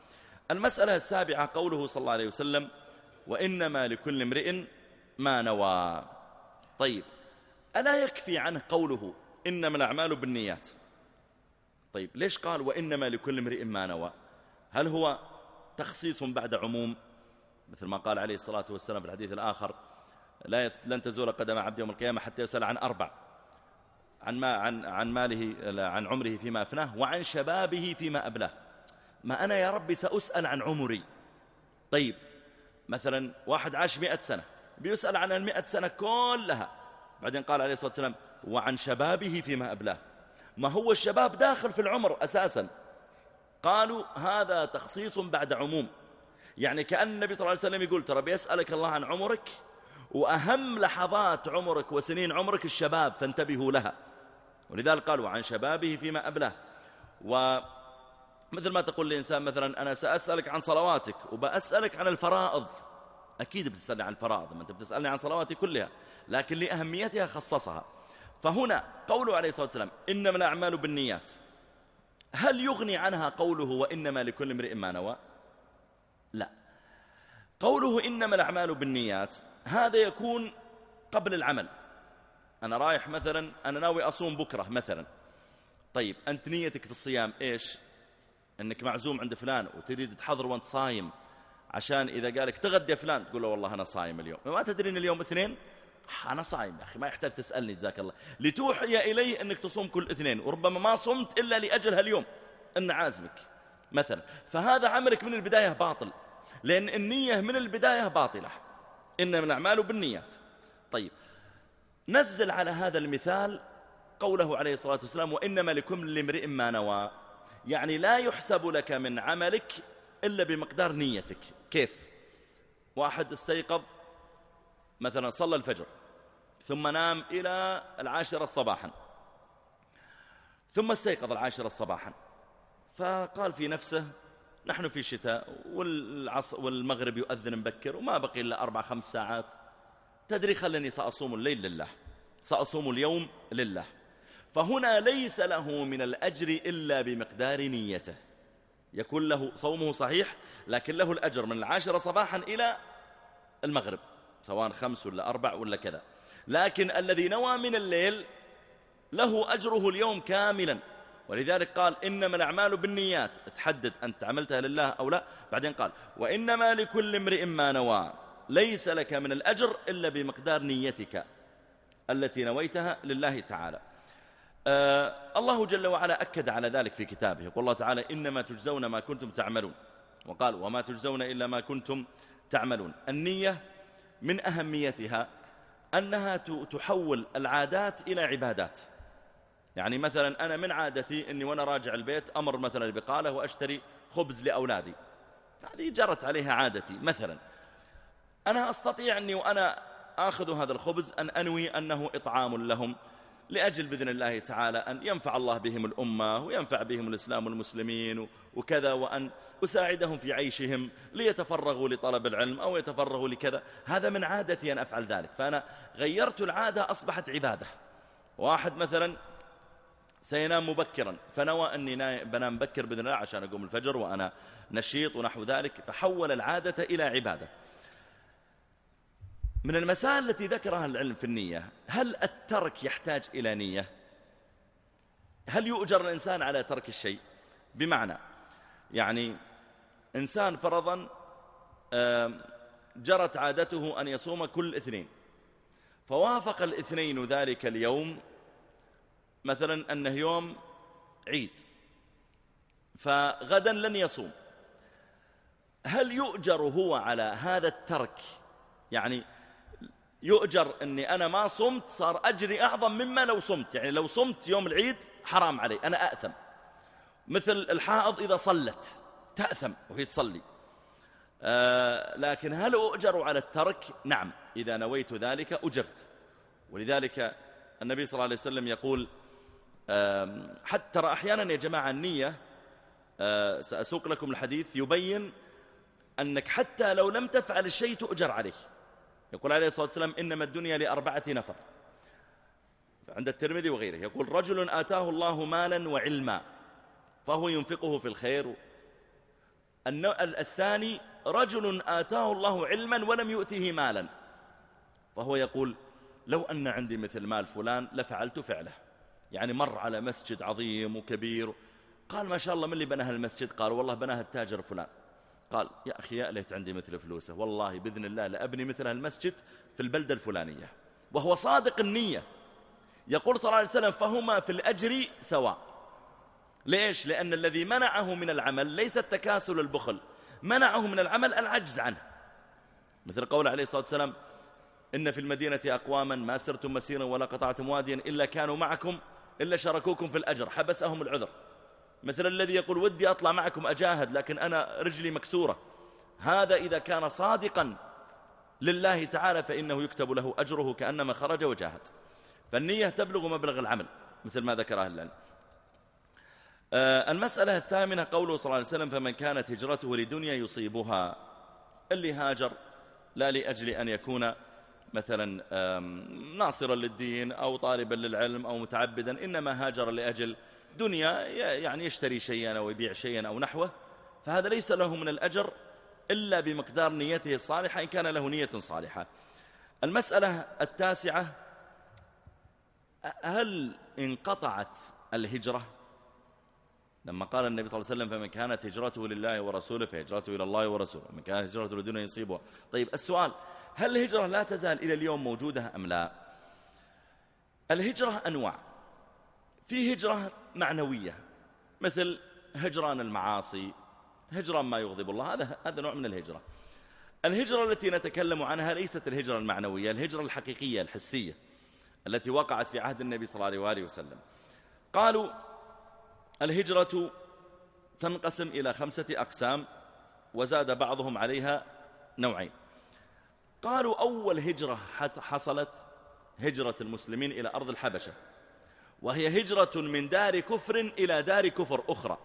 المسألة السابعة قوله صلى الله عليه وسلم وإنما لكل امرئ ما نوى. طيب ألا يكفي عنه قوله إنما الأعمال بالنيات؟ طيب ليش قال وإنما لكل امرئ ما نوى؟ هل هو تخصيص بعد عموم مثل ما قال عليه الصلاة والسلام في الحديث الآخر لا لن تزول قدم عبد يوم القيامة حتى يسأل عن أربع، عن ما عن عن ماله عن عمره فيما أفناه وعن شبابه فيما أبلاه. ما أنا يا ربي سأسأل عن عمري. طيب مثلا واحد عاش مئة سنة بيسأل عن المئة سنة كلها، بعدين قال عليه الصلاة والسلام وعن شبابه فيما أبلاه. ما هو الشباب داخل في العمر أساسا. قالوا هذا تخصيص بعد عموم، يعني كأن النبي صلى الله عليه وسلم يقول ترى بيسألك الله عن عمرك وأهم لحظات عمرك وسنين عمرك الشباب فانتبهوا لها. ولذلك قالوا عن شبابه فيما أبلاه. ومثل ما تقول لإنسان مثلا أنا سأسألك عن صلواتك وبأسألك عن الفرائض، أكيد بتسألني عن الفرائض، ما أنت بتسألني عن صلواتي كلها، لكن لأهميتها خصصها. فهنا قوله عليه الصلاة والسلام إنما الأعمال بالنيات، هل يغني عنها قوله وإنما لكل امرئ ما نوى؟ لا. قوله إنما الأعمال بالنيات هذا يكون قبل العمل. أنا رايح مثلا أنا ناوي أصوم بكرة مثلا، طيب أنت نيتك في الصيام إيش؟ أنك معزوم عند فلان وتريد تحضر وأنت صايم، عشان إذا قالك تغدي فلان تقول له والله أنا صايم اليوم، ما تدري أن اليوم اثنين، أنا صايم يا أخي ما يحتاج تسألني جزاك الله، لتوحي إليه أنك تصوم كل اثنين، وربما ما صمت إلا لأجل هاليوم أن عازمك مثلا. فهذا عملك من البداية باطل، لأن النية من البداية باطلة. إنما الأعمال بالنيات. طيب نزل على هذا المثال قوله عليه الصلاة والسلام وإنما لكل امرئ ما نوى، يعني لا يحسب لك من عملك إلا بمقدار نيتك. كيف؟ واحد استيقظ مثلا صلى الفجر ثم نام إلى العاشرة صباحا، ثم استيقظ العاشرة صباحا فقال في نفسه نحن في شتاء والمغرب يؤذن مبكر وما بقي إلا أربع خمس ساعات، تدري خلني سأصوم الليل لله، سأصوم اليوم لله. فهنا ليس له من الأجر إلا بمقدار نيته، يكون له صومه صحيح لكن له الأجر من العاشرة صباحا إلى المغرب سواء خمس ولا أربع ولا كذا. لكن الذي نوى من الليل له أجره اليوم كاملا. ولذلك قال إنما الأعمال بالنيات، تحدد أنت عملتها لله أو لا. بعدين قال وإنما لكل امرئ ما نوى، ليس لك من الأجر إلا بمقدار نيتك التي نويتها لله تعالى. آه الله جل وعلا أكد على ذلك في كتابه، يقول الله تعالى إنما تجزون ما كنتم تعملون، وقال وما تجزون إلا ما كنتم تعملون. النية من أهميتها أنها تحول العادات إلى عبادات. يعني مثلا أنا من عادتي أني وأنا راجع البيت أمر مثلا البقالة وأشتري خبز لأولادي، هذه جرت عليها عادتي. مثلا أنا أستطيع أني وأنا آخذ هذا الخبز أن أنوي أنه إطعام لهم لأجل بإذن الله تعالى أن ينفع الله بهم الأمة وينفع بهم الإسلام والمسلمين وكذا، وأن أساعدهم في عيشهم ليتفرغوا لطلب العلم أو يتفرغوا لكذا. هذا من عادتي أن أفعل ذلك، فأنا غيرت العادة أصبحت عبادة. واحد مثلا سينام مبكرا فنوى أني بنام مبكر بإذن الله عشان أقوم الفجر وأنا نشيط ونحو ذلك، فحول العادة إلى عبادة. من المسائل التي ذكرها العلم في النية، هل الترك يحتاج إلى نية؟ هل يؤجر الإنسان على ترك الشيء؟ بمعنى يعني إنسان فرضا جرت عادته أن يصوم كل اثنين، فوافق الاثنين ذلك اليوم مثلا أنه يوم عيد، فغدا لن يصوم، هل يؤجر هو على هذا الترك؟ يعني يؤجر أني أنا ما صمت صار أجري أعظم مما لو صمت، يعني لو صمت يوم العيد حرام علي أنا أأثم، مثل الحائض إذا صلت تأثم وهي تصلي. آه لكن هل أؤجر على الترك؟ نعم، إذا نويت ذلك أجرت. ولذلك النبي صلى الله عليه وسلم يقول آه حتى ترى أحيانا يا جماعة النية، آه سأسوق لكم الحديث يبين أنك حتى لو لم تفعل الشيء تؤجر عليه. يقول عليه الصلاة والسلام إنما الدنيا لأربعة نفر عند الترمذي وغيره، يقول رجل آتاه الله مالا وعلما فهو ينفقه في الخير الثاني رجل آتاه الله علما ولم يؤته مالا، فهو يقول لو أن عندي مثل مال فلان لفعلت فعله. يعني مر على مسجد عظيم وكبير، قال ما شاء الله من اللي بناه المسجد؟ قال والله بناه التاجر فلان. قال يا أخي يا ليت عندي مثل فلوسه، والله بإذن الله لأبني مثل المسجد في البلدة الفلانية. وهو صادق النية. يقول صلى الله عليه وسلم فهما في الأجر سواء. ليش؟ لأن الذي منعه من العمل ليس التكاسل البخل، منعه من العمل العجز عنه. مثل قول عليه الصلاة والسلام إن في المدينة أقواما ما سرتم مسيرا ولا قطعتم واديا إلا كانوا معكم إلا شاركوكم في الأجر، حبسهم العذر. مثل الذي يقول ودي أطلع معكم أجاهد لكن أنا رجلي مكسورة، هذا إذا كان صادقا لله تعالى فإنه يكتب له أجره كأنما خرج وجاهد. فالنية تبلغ مبلغ العمل مثل ما ذكر أهل العلم. آه المسألة الثامنة قوله صلى الله عليه وسلم فمن كانت هجرته لدنيا يصيبها. اللي هاجر لا لأجل أن يكون مثلا ناصرا للدين أو طالبا للعلم أو متعبدا، إنما هاجر لأجل دنيا يعني يشتري شيئا أو يبيع شيئا أو نحوه، فهذا ليس له من الأجر إلا بمقدار نيته الصالحة إن كان له نية صالحة. المسألة التاسعة هل انقطعت الهجرة؟ لما قال النبي صلى الله عليه وسلم فمن كانت هجرته لله ورسوله فهجرته إلى الله ورسوله، من كانت هجرته لدنيا يصيبها. طيب السؤال هل الهجرة لا تزال إلى اليوم موجودة أم لا؟ الهجرة أنواع. في هجرة معنوية مثل هجران المعاصي، هجران ما يغضب الله، هذا هذا نوع من الهجرة. الهجرة التي نتكلم عنها ليست الهجرة المعنوية، الهجرة الحقيقية الحسية التي وقعت في عهد النبي صلى الله عليه وآله وسلم. قالوا الهجرة تنقسم إلى خمسة أقسام، وزاد بعضهم عليها نوعين. قالوا أول هجرة حصلت هجرة المسلمين إلى أرض الحبشة، وهي هجرة من دار كفر إلى دار كفر أخرى.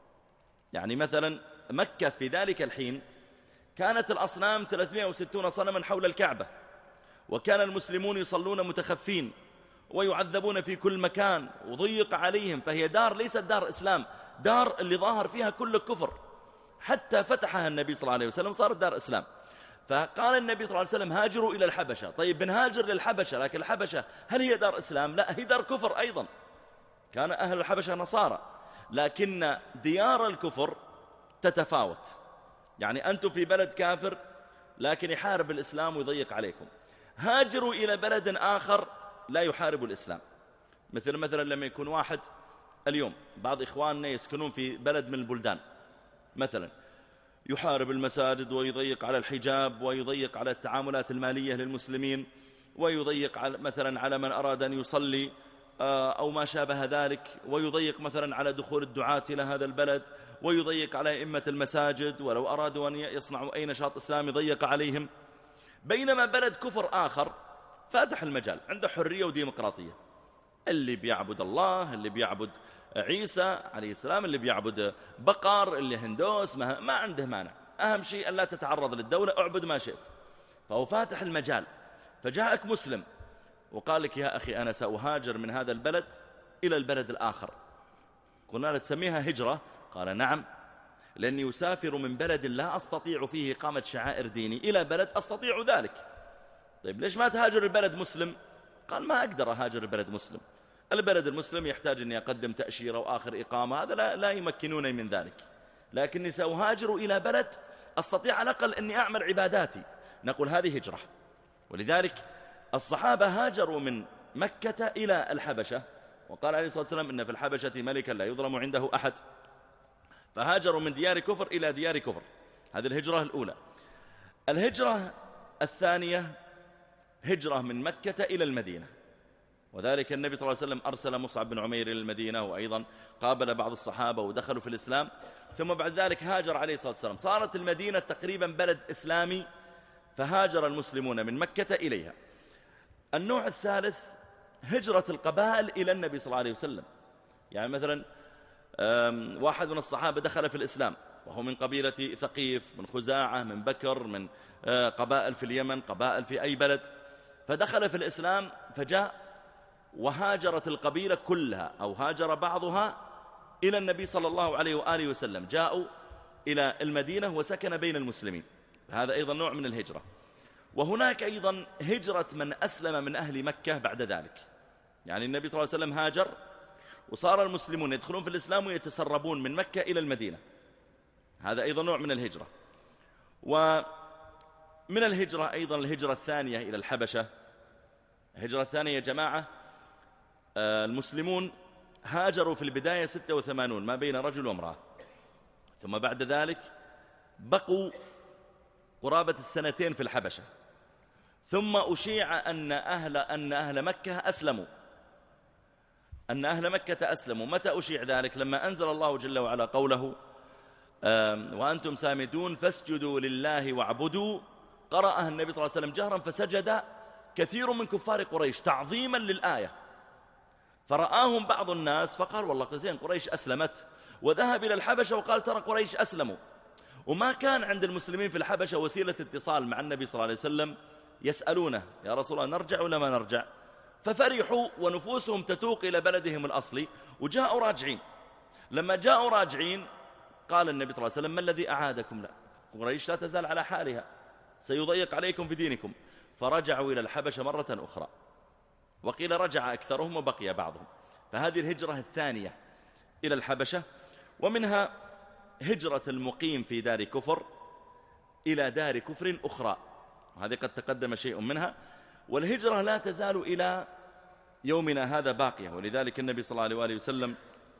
يعني مثلا مكة في ذلك الحين كانت الأصنام ثلاثمائة وستين صنما حول الكعبة، وكان المسلمون يصلون متخفين ويعذبون في كل مكان وضيق عليهم، فهي دار ليست دار إسلام، دار اللي ظاهر فيها كل الكفر، حتى فتحها النبي صلى الله عليه وسلم صارت دار إسلام. فقال النبي صلى الله عليه وسلم هاجروا إلى الحبشة. طيب بنهاجر للحبشة، لكن الحبشة هل هي دار إسلام؟ لا، هي دار كفر أيضا. كان أهل الحبشة نصارى، لكن ديار الكفر تتفاوت. يعني أنتم في بلد كافر لكن يحارب الإسلام ويضيق عليكم. هاجروا إلى بلد آخر لا يحارب الإسلام. مثل مثلا لما يكون واحد اليوم بعض إخواننا يسكنون في بلد من البلدان مثلا يحارب المساجد ويضيق على الحجاب ويضيق على التعاملات المالية للمسلمين، ويضيق على مثلا على من أراد أن يصلي أو ما شابه ذلك، ويضيق مثلا على دخول الدعاة إلى هذا البلد، ويضيق على أئمة المساجد ولو أرادوا أن يصنعوا أي نشاط إسلامي ضيق عليهم. بينما بلد كفر آخر فاتح المجال، عنده حرية وديمقراطية، اللي بيعبد الله، اللي بيعبد عيسى عليه السلام، اللي بيعبد بقر، اللي هندوس، ما, ما عنده مانع، أهم شيء أن لا تتعرض للدولة، أعبد ما شئت. فهو فاتح المجال. فجاءك مسلم وقال لك يا أخي أنا سأهاجر من هذا البلد إلى البلد الآخر. قلنا له تسميها هجرة؟ قال نعم، لأني يسافر من بلد لا أستطيع فيه إقامة شعائر ديني إلى بلد أستطيع ذلك. طيب ليش ما تهاجر البلد مسلم؟ قال ما أقدر أهاجر البلد مسلم، البلد المسلم يحتاج أني أقدم تأشيرة وآخر إقامة، هذا لا, لا يمكنوني من ذلك، لكني سأهاجر إلى بلد أستطيع على الأقل أني أعمل عباداتي. نقول هذه هجرة. ولذلك الصحابة هاجروا من مكة إلى الحبشة، وقال عليه الصلاة والسلام إن في الحبشة ملكا لا يظلم عنده أحد، فهاجروا من ديار كفر إلى ديار كفر. هذه الهجرة الأولى. الهجرة الثانية هجرة من مكة إلى المدينة، وذلك النبي صلى الله عليه وسلم أرسل مصعب بن عمير إلى المدينة، وأيضا قابل بعض الصحابة ودخلوا في الإسلام، ثم بعد ذلك هاجر عليه الصلاة والسلام. صارت المدينة تقريبا بلد إسلامي، فهاجر المسلمون من مكة إليها. النوع الثالث هجرة القبائل إلى النبي صلى الله عليه وسلم. يعني مثلا واحد من الصحابة دخل في الإسلام وهو من قبيلة ثقيف، من خزاعة، من بكر، من قبائل في اليمن، قبائل في أي بلد، فدخل في الإسلام، فجاء وهاجرت القبيلة كلها أو هاجر بعضها إلى النبي صلى الله عليه وآله وسلم. جاءوا إلى المدينة وسكن بين المسلمين، هذا أيضا نوع من الهجرة. وهناك أيضا هجرة من أسلم من أهل مكة بعد ذلك، يعني النبي صلى الله عليه وسلم هاجر وصار المسلمون يدخلون في الإسلام ويتسربون من مكة إلى المدينة، هذا أيضا نوع من الهجرة. ومن الهجرة أيضا الهجرة الثانية إلى الحبشة. الهجرة الثانية يا جماعة، المسلمون هاجروا في البداية ستة وثمانون ما بين رجل وامرأة، ثم بعد ذلك بقوا قرابة السنتين في الحبشة، ثم أشيع أن أهل, أن أهل مكة أسلموا أن أهل مكة أسلموا. متى أشيع ذلك؟ لما أنزل الله جل وعلا قوله وأنتم سامدون فاسجدوا لله واعبدوا، قرأها النبي صلى الله عليه وسلم جهرا فسجد كثير من كفار قريش تعظيما للآية، فرآهم بعض الناس فقال والله زين قريش أسلمت، وذهب إلى الحبشة وقال ترى قريش أسلموا. وما كان عند المسلمين في الحبشة وسيلة اتصال مع النبي صلى الله عليه وسلم يسألونه يا رسول الله نرجع ولا ما نرجع، ففرحوا ونفوسهم تتوق إلى بلدهم الأصلي وجاءوا راجعين. لما جاءوا راجعين قال النبي صلى الله عليه وسلم ما الذي أعادكم؟ لا، قريش لا تزال على حالها سيضيق عليكم في دينكم. فرجعوا إلى الحبشة مرة أخرى، وقيل رجع أكثرهم وبقي بعضهم. فهذه الهجرة الثانية إلى الحبشة. ومنها هجرة المقيم في دار كفر إلى دار كفر أخرى، وهذه قد تقدم شيء منها، والهجرة لا تزال إلى يومنا هذا باقية. ولذلك النبي صلى الله عليه وآله وسلم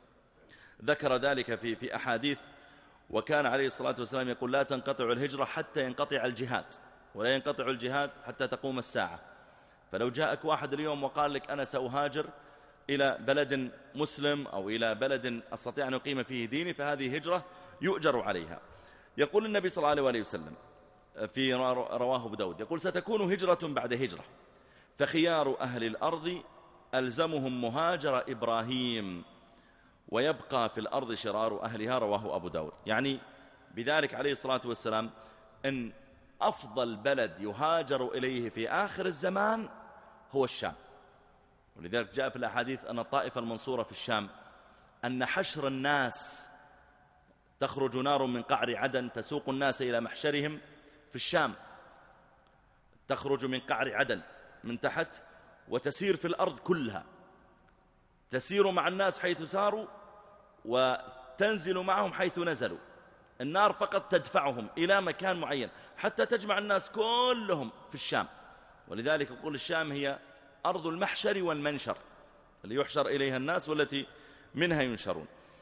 ذكر ذلك في في أحاديث، وكان عليه الصلاة والسلام يقول لا تنقطع الهجرة حتى ينقطع الجهاد، ولا ينقطع الجهاد حتى تقوم الساعة. فلو جاءك واحد اليوم وقال لك أنا سأهاجر إلى بلد مسلم أو إلى بلد أستطيع أن أقيم فيه ديني، فهذه هجرة يؤجر عليها. يقول النبي صلى الله عليه وآله وسلم في رواه أبو داود يقول ستكون هجرة بعد هجرة، فخيار أهل الأرض ألزمهم مهاجر إبراهيم، ويبقى في الأرض شرار أهلها، رواه أبو داود. يعني بذلك عليه الصلاة والسلام أن أفضل بلد يهاجر إليه في آخر الزمان هو الشام. ولذلك جاء في الأحاديث أن الطائفة المنصورة في الشام، أن حشر الناس تخرج نار من قعر عدن تسوق الناس إلى محشرهم في الشام، تخرج من قعر عدن من تحت وتسير في الأرض كلها، تسير مع الناس حيث ساروا وتنزل معهم حيث نزلوا. النار فقط تدفعهم إلى مكان معين حتى تجمع الناس كلهم في الشام. ولذلك يقول الشام هي أرض المحشر والمنشر، اللي يحشر إليها الناس والتي منها ينشرون.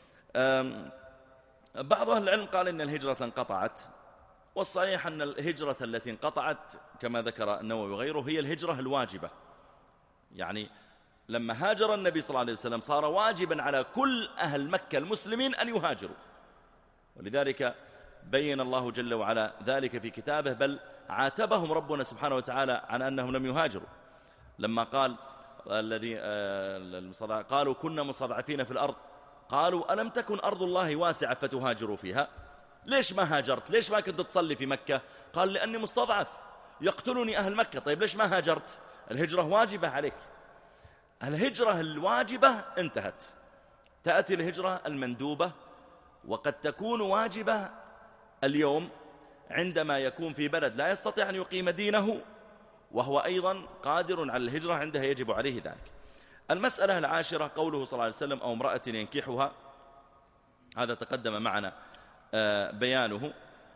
بعض أهل العلم قال إن الهجرة انقطعت، والصحيح أن الهجرة التي انقطعت كما ذكر النووي وغيره هي الهجرة الواجبة. يعني لما هاجر النبي صلى الله عليه وسلم صار واجبا على كل أهل مكة المسلمين أن يهاجروا، ولذلك بين الله جل وعلا ذلك في كتابه، بل عاتبهم ربنا سبحانه وتعالى عن أنهم لم يهاجروا لما قال الذي قالوا كنا مستضعفين في الأرض قالوا ألم تكن أرض الله واسعة فتهاجروا فيها. ليش ما هاجرت؟ ليش ما كنت تصلي في مكة؟ قال لأني مستضعف يقتلني أهل مكة. طيب ليش ما هاجرت؟ الهجرة واجبة عليك. الهجرة الواجبة انتهت، تأتي الهجرة المندوبة، وقد تكون واجبة اليوم عندما يكون في بلد لا يستطيع أن يقيم دينه وهو أيضا قادر على الهجرة، عندها يجب عليه ذلك. المسألة العاشرة قوله صلى الله عليه وسلم أو امرأة ينكحها، هذا تقدم معنا بيانه،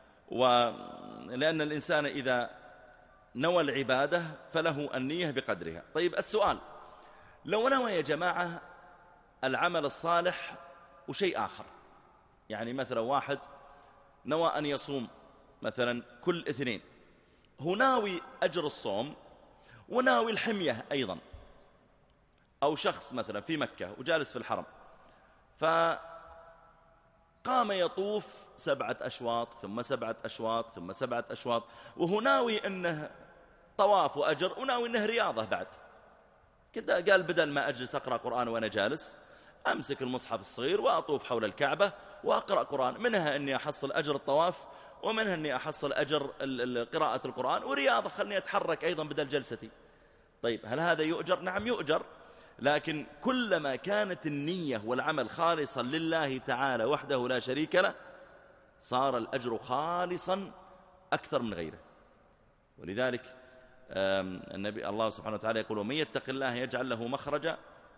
ولأن الإنسان إذا نوى العبادة فله النية بقدرها. طيب السؤال، لو نوى يا جماعة العمل الصالح وشيء آخر، يعني مثلا واحد نوى أن يصوم مثلا كل اثنين، هو ناوي أجر الصوم وناوي الحمية أيضا، أو شخص مثلا في مكة وجالس في الحرم فقام يطوف سبعة أشواط ثم سبعة أشواط ثم سبعة أشواط، وهو ناوي أنه طواف وأجر وناوي أنه رياضة بعد كده. قال بدل ما أجلس أقرأ قرآن وأنا جالس أمسك المصحف الصغير وأطوف حول الكعبة وأقرأ قرآن، منها أني أحصل أجر الطواف ومنها أني أحصل أجر قراءة القرآن ورياضة، خلني أتحرك أيضا بدل جلستي. طيب هل هذا يؤجر؟ نعم يؤجر، لكن كلما كانت النية والعمل خالصا لله تعالى وحده لا شريك له صار الأجر خالصا أكثر من غيره. ولذلك النبي الله سبحانه وتعالى يقول: ومن يتق الله يجعل له مخرجا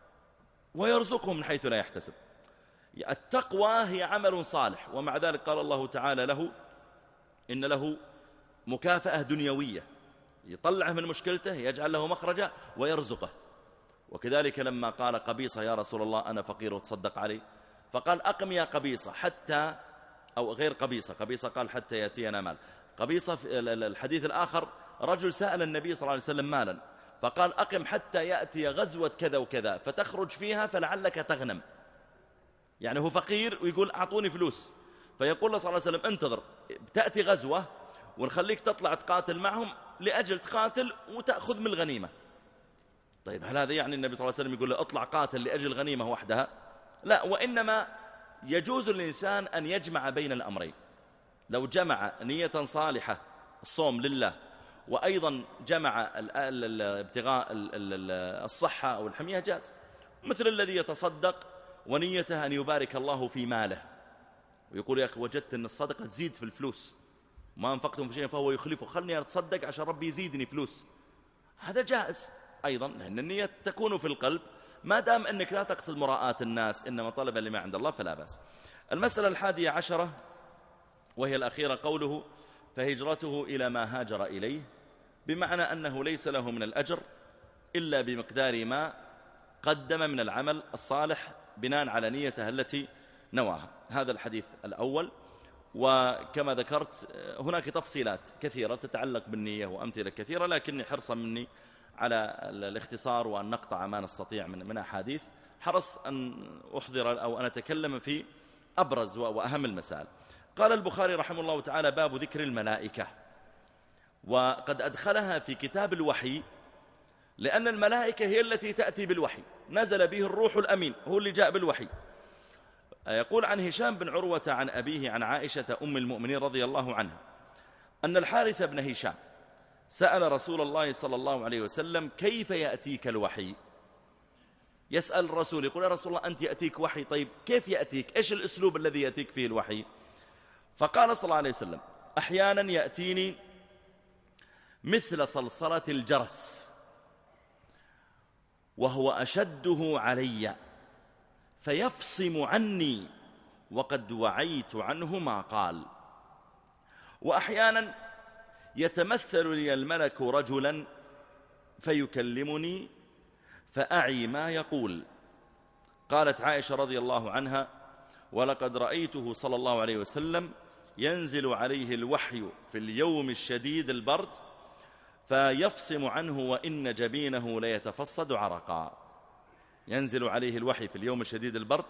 ويرزقه من حيث لا يحتسب. التقوى هي عمل صالح، ومع ذلك قال الله تعالى له: إن له مكافأة دنيوية، يطلعه من مشكلته، يجعل له مخرجا ويرزقه. وكذلك لما قال قبيصة: يا رسول الله أنا فقير وتصدق علي، فقال: أقم يا قبيصة حتى، أو غير قبيصة، قبيصة قال حتى يأتينا مال. قبيصة في الحديث الآخر رجل سأل النبي صلى الله عليه وسلم مالا، فقال: أقم حتى يأتي غزوة كذا وكذا فتخرج فيها فلعلك تغنم. يعني هو فقير ويقول: أعطوني فلوس، فيقول الله صلى الله عليه وسلم: انتظر تأتي غزوة ونخليك تطلع تقاتل معهم لأجل تقاتل وتأخذ من الغنيمة. طيب هل هذا يعني النبي صلى الله عليه وسلم يقول له اطلع قاتل لأجل الغنيمة وحدها؟ لا، وإنما يجوز للإنسان أن يجمع بين الأمرين. لو جمع نية صالحة الصوم لله، وأيضا جمع ابتغاء الصحة أو الحمية، جاز. مثل الذي يتصدق ونيته أن يبارك الله في ماله، ويقول: يا أخي وجدت أن الصدقة تزيد في الفلوس، ما أنفقتم في شيء فهو يخلفه، خلني أتصدق عشان ربي يزيدني فلوس. هذا جائز أيضا، لأن النية تكون في القلب، ما دام أنك لا تقصد مراءة الناس، إنما طلبا لما عند الله، فلا بأس. المسألة الحادية عشرة وهي الأخيرة، قوله: فهجرته إلى ما هاجر إليه، بمعنى أنه ليس له من الأجر إلا بمقدار ما قدم من العمل الصالح بناء على نيته التي نواها. هذا الحديث الأول. وكما ذكرت هناك تفصيلات كثيرة تتعلق بالنية وأمثلة كثيرة، لكني حرصا مني على الاختصار وأن نقطع ما نستطيع من من أحاديث، حرص أن أحضر أو أن أتكلم في أبرز وأهم المسائل. قال البخاري رحمه الله تعالى: باب ذكر الملائكة. وقد أدخلها في كتاب الوحي، لأن الملائكة هي التي تأتي بالوحي، نزل به الروح الأمين، هو اللي جاء بالوحي. يقول عن هشام بن عروة عن أبيه عن عائشة أم المؤمنين رضي الله عنها أن الحارث بن هشام سأل رسول الله صلى الله عليه وسلم: كيف يأتيك الوحي؟ يسأل الرسول، يقول: يا رسول الله أنت يأتيك وحي، طيب كيف يأتيك؟ إيش الأسلوب الذي يأتيك فيه الوحي؟ فقال صلى الله عليه وسلم: أحيانا يأتيني مثل صلصلة الجرس وهو أشده علي فيفصم عني وقد وعيت عنه ما قال. وأحيانا يتمثل لي الملك رجلا فيكلمني فأعي ما يقول. قالت عائشة رضي الله عنها: ولقد رأيته صلى الله عليه وسلم ينزل عليه الوحي في اليوم الشديد البرد فيفصم عنه وإن جبينه ليتفصد عرقا. ينزل عليه الوحي في اليوم الشديد البرد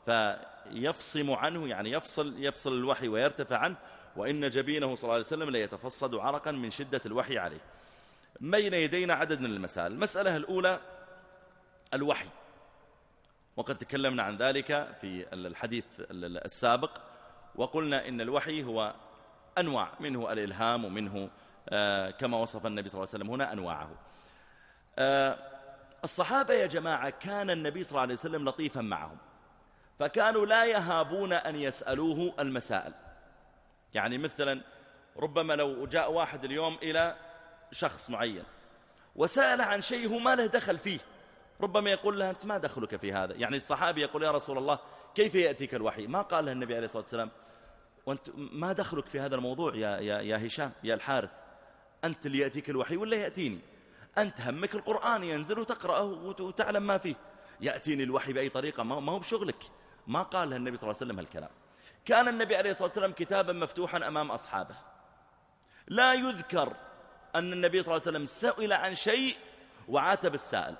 فيفصم عنه، يعني يفصل يفصل الوحي ويرتفع عنه، وإن جبينه صلى الله عليه وسلم ليتفصد عرقا من شدة الوحي عليه. بين يدينا عدد من المسائل. المسألة الأولى الوحي، وقد تكلمنا عن ذلك في الحديث السابق، وقلنا إن الوحي هو أنواع، منه الإلهام ومنه آه كما وصف النبي صلى الله عليه وسلم هنا أنواعه. آه الصحابة يا جماعة كان النبي صلى الله عليه وسلم لطيفا معهم، فكانوا لا يهابون أن يسألوه المسائل. يعني مثلا ربما لو جاء واحد اليوم إلى شخص معين وسأل عن شيء هو ما له دخل فيه، ربما يقول له: أنت ما دخلك في هذا. يعني الصحابي يقول: يا رسول الله كيف يأتيك الوحي؟ ما قال له النبي عليه الصلاة والسلام: وأنت ما دخلك في هذا الموضوع يا, يا, يا هشام يا الحارث، أنت اللي يأتيك الوحي ولا يأتيني؟ أنت همك القرآن ينزل وتقرأه وتعلم ما فيه، يأتيني الوحي بأي طريقة ما هو بشغلك. ما قال له النبي صلى الله عليه وسلم هالكلام. كان النبي عليه الصلاة والسلام كتابا مفتوحا أمام أصحابه، لا يذكر أن النبي صلى الله عليه وسلم سئل عن شيء وعاتب السائل،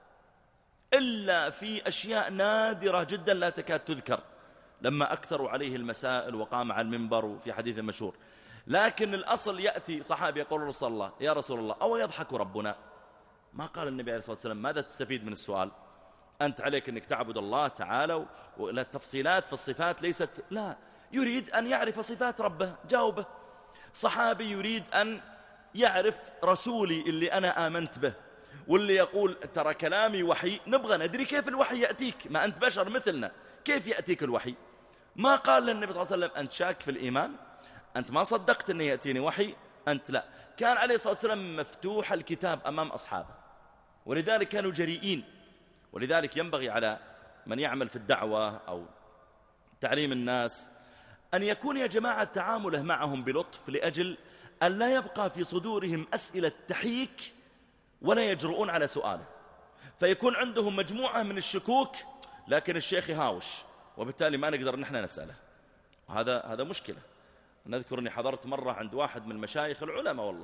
إلا في أشياء نادرة جدا لا تكاد تذكر، لما أكثروا عليه المسائل وقام على المنبر وفي حديث مشهور. لكن الأصل يأتي صحابي يقول رسول الله: يا رسول الله أو يضحك ربنا؟ ما قال النبي عليه الصلاة والسلام: ماذا تستفيد من السؤال؟ أنت عليك أنك تعبد الله تعالى، ولا التفصيلات في الصفات ليست، لا، يريد أن يعرف صفات ربه، جاوبه. صحابي يريد أن يعرف رسولي اللي أنا آمنت به، واللي يقول ترى كلامي وحي، نبغى ندري كيف الوحي يأتيك، ما أنت بشر مثلنا، كيف يأتيك الوحي؟ ما قال للنبي صلى الله عليه وسلم أنت شاك في الإيمان، أنت ما صدقت أن يأتيني وحي، أنت لا. كان عليه الصلاة والسلام مفتوح الكتاب أمام أصحابه، ولذلك كانوا جريئين. ولذلك ينبغي على من يعمل في الدعوة أو تعليم الناس أن يكون يا جماعة تعامله معهم بلطف، لأجل أن لا يبقى في صدورهم أسئلة تحيك ولا يجرؤون على سؤاله، فيكون عندهم مجموعة من الشكوك لكن الشيخ يهاوش، وبالتالي ما نقدر نحن نسأله. وهذا هذا مشكلة. نذكر أني حضرت مرة عند واحد من مشايخ العلماء والله،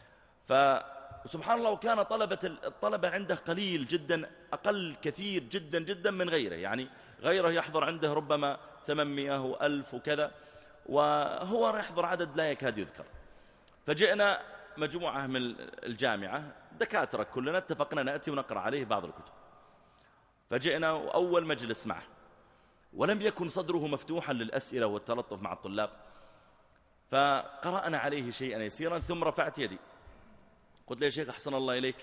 فسبحان الله وكان طلبة الطلبة عنده قليل جدا، أقل كثير جدا جدا من غيره، يعني غيره يحضر عنده ربما ثمانمائة وألف وكذا، وهو يحضر عدد لا يكاد يذكر. فجئنا مجموعة من الجامعة دكاترة كلنا، اتفقنا نأتي ونقرأ عليه بعض الكتب. فجئنا وأول مجلس معه، ولم يكن صدره مفتوحا للأسئلة والتلطف مع الطلاب، فقرأنا عليه شيئا يسيرا ثم رفعت يدي قلت له يا شيخ أحسن الله إليك،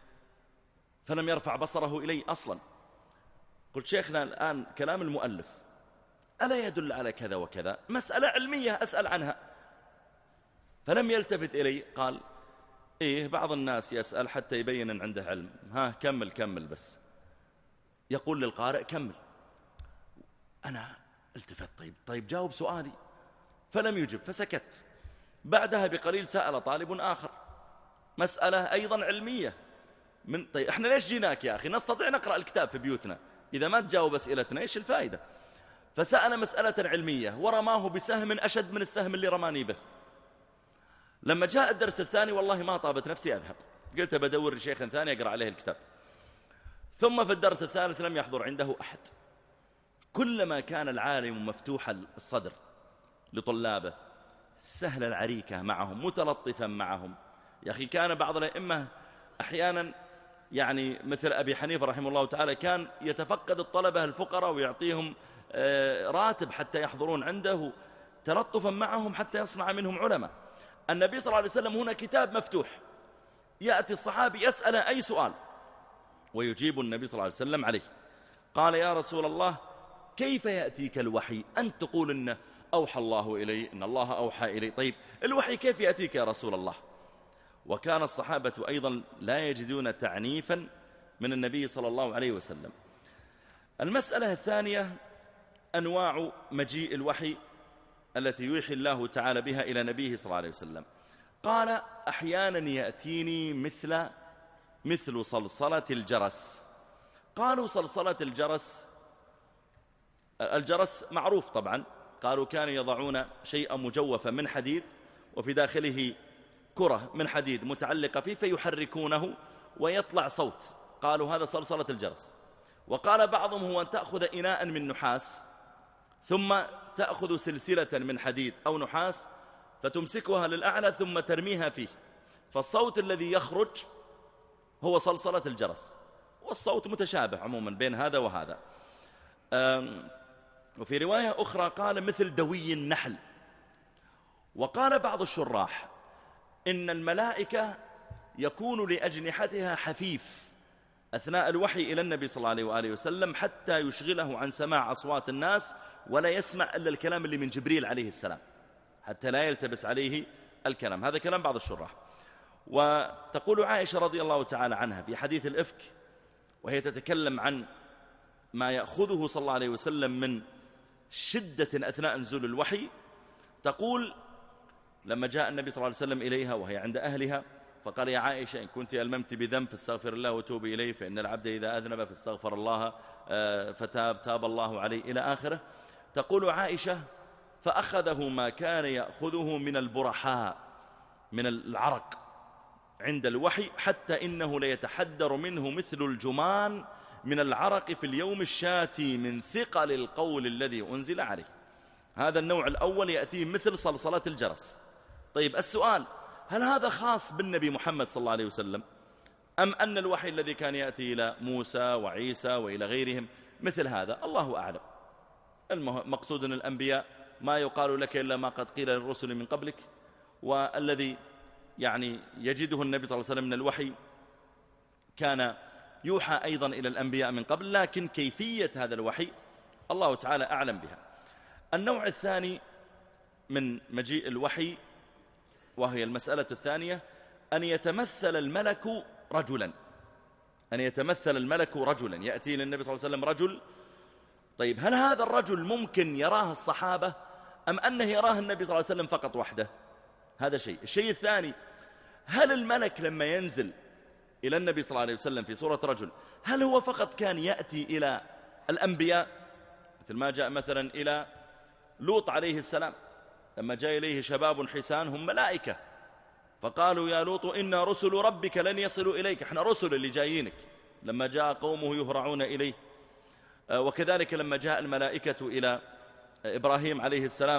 فلم يرفع بصره إلي أصلا. قلت شيخنا الآن كلام المؤلف ألا يدل على كذا وكذا، مسألة علمية أسأل عنها. فلم يلتفت إلي، قال إيه بعض الناس يسأل حتى يبين أن عنده علم، ها كمل كمل بس. يقول للقارئ كمل. أنا التفت طيب طيب جاوب سؤالي، فلم يجب فسكت. بعدها بقليل سأل طالب آخر مسألة أيضا علمية من طيب إحنا ليش جيناك يا أخي؟ نستطيع نقرأ الكتاب في بيوتنا، إذا ما تجاوب أسئلتنا إيش الفائدة؟ فسأل مسألة علمية ورماه بسهم أشد من السهم اللي رماني به. لما جاء الدرس الثاني والله ما طابت نفسي أذهب، قلت بدور شيخ ثاني أقرأ عليه الكتاب. ثم في الدرس الثالث لم يحضر عنده أحد. كلما كان العالم مفتوح الصدر لطلابه، سهل العريكة معهم، متلطفا معهم. يا أخي كان بعض الأئمة أحيانا يعني مثل أبي حنيفة رحمه الله تعالى كان يتفقد الطلبة الفقراء ويعطيهم راتب حتى يحضرون عنده، تلطفا معهم حتى يصنع منهم علماء. النبي صلى الله عليه وسلم هنا كتاب مفتوح، يأتي الصحابي يسأل أي سؤال ويجيب النبي صلى الله عليه وسلم عليه. قال يا رسول الله كيف يأتيك الوحي؟ أنت تقول إنه أوحى الله إلي، إن الله أوحى إلي، طيب الوحي كيف يأتيك يا رسول الله؟ وكان الصحابة أيضا لا يجدون تعنيفا من النبي صلى الله عليه وسلم. المسألة الثانية أنواع مجيء الوحي التي يوحي الله تعالى بها إلى نبيه صلى الله عليه وسلم. قال أحيانا يأتيني مثل مثل صلصلة الجرس. قالوا صلصلة الجرس، الجرس معروف طبعا، قالوا كانوا يضعون شيئا مجوفا من حديد وفي داخله كرة من حديد متعلقة فيه فيحركونه ويطلع صوت، قالوا هذا صلصلة الجرس. وقال بعضهم هو أن تأخذ إناء من نحاس ثم تأخذ سلسلة من حديد أو نحاس فتمسكها للأعلى ثم ترميها فيه، فالصوت الذي يخرج هو صلصلة الجرس، والصوت متشابه عموما بين هذا وهذا. وفي رواية أخرى قال مثل دوي النحل. وقال بعض الشراح إن الملائكة يكون لأجنحتها حفيف أثناء الوحي إلى النبي صلى الله عليه وآله وسلم حتى يشغله عن سماع أصوات الناس ولا يسمع إلا الكلام اللي من جبريل عليه السلام، حتى لا يلتبس عليه الكلام. هذا كلام بعض الشراح. وتقول عائشة رضي الله تعالى عنها في حديث الإفك وهي تتكلم عن ما يأخذه صلى الله عليه وسلم من شدة أثناء نزول الوحي، تقول لما جاء النبي صلى الله عليه وسلم إليها وهي عند أهلها فقال يا عائشة إن كنت ألممت بذنب فاستغفر الله وتوبي إليه فإن العبد إذا أذنب فاستغفر الله فتاب تاب الله عليه إلى آخره. تقول عائشة فأخذه ما كان يأخذه من البرحاء من العرق عند الوحي حتى إنه ليتحدر منه مثل الجمان من العرق في اليوم الشاتي من ثقل القول الذي أنزل عليه. هذا النوع الأول يأتي مثل صلصلة الجرس. طيب السؤال، هل هذا خاص بالنبي محمد صلى الله عليه وسلم أم أن الوحي الذي كان يأتي إلى موسى وعيسى وإلى غيرهم مثل هذا؟ الله أعلم. المقصود أن الأنبياء ما يقال لك إلا ما قد قيل للرسل من قبلك، والذي يعني يجده النبي صلى الله عليه وسلم من الوحي كان يوحى أيضا إلى الأنبياء من قبل، لكن كيفية هذا الوحي الله تعالى أعلم بها. النوع الثاني من مجيء الوحي، وهي المسألة الثانية، أن يتمثل الملك رجلا أن يتمثل الملك رجلا يأتي للنبي صلى الله عليه وسلم رجل. طيب هل هذا الرجل ممكن يراه الصحابة أم أنه يراه النبي صلى الله عليه وسلم فقط وحده؟ هذا شيء. الشيء الثاني، هل الملك لما ينزل إلى النبي صلى الله عليه وسلم في صورة رجل هل هو فقط كان يأتي إلى الأنبياء مثل ما جاء مثلا إلى لوط عليه السلام لما جاء إليه شباب حسان هم ملائكة فقالوا يا لوط إنا رسل ربك لن يصلوا إليك، احنا رسل اللي جايينك، لما جاء قومه يهرعون إليه. وكذلك لما جاء الملائكة إلى إبراهيم عليه السلام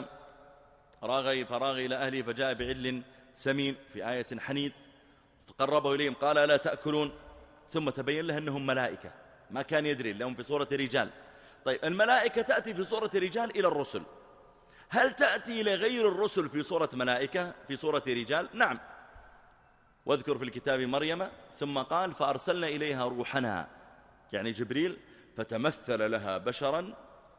راغي فراغي إلى أهله فجاء بعجل سمين في آية حنيذ فقربه إليهم قال لا تأكلون، ثم تبين له أنهم ملائكة ما كان يدري لهم في صورة رجال. طيب الملائكة تأتي في صورة رجال إلى الرسل، هل تأتي لغير الرسل في صورة ملائكة في صورة رجال؟ نعم. واذكر في الكتاب مريم ثم قال فأرسلنا إليها روحنا، يعني جبريل، فتمثل لها بشرا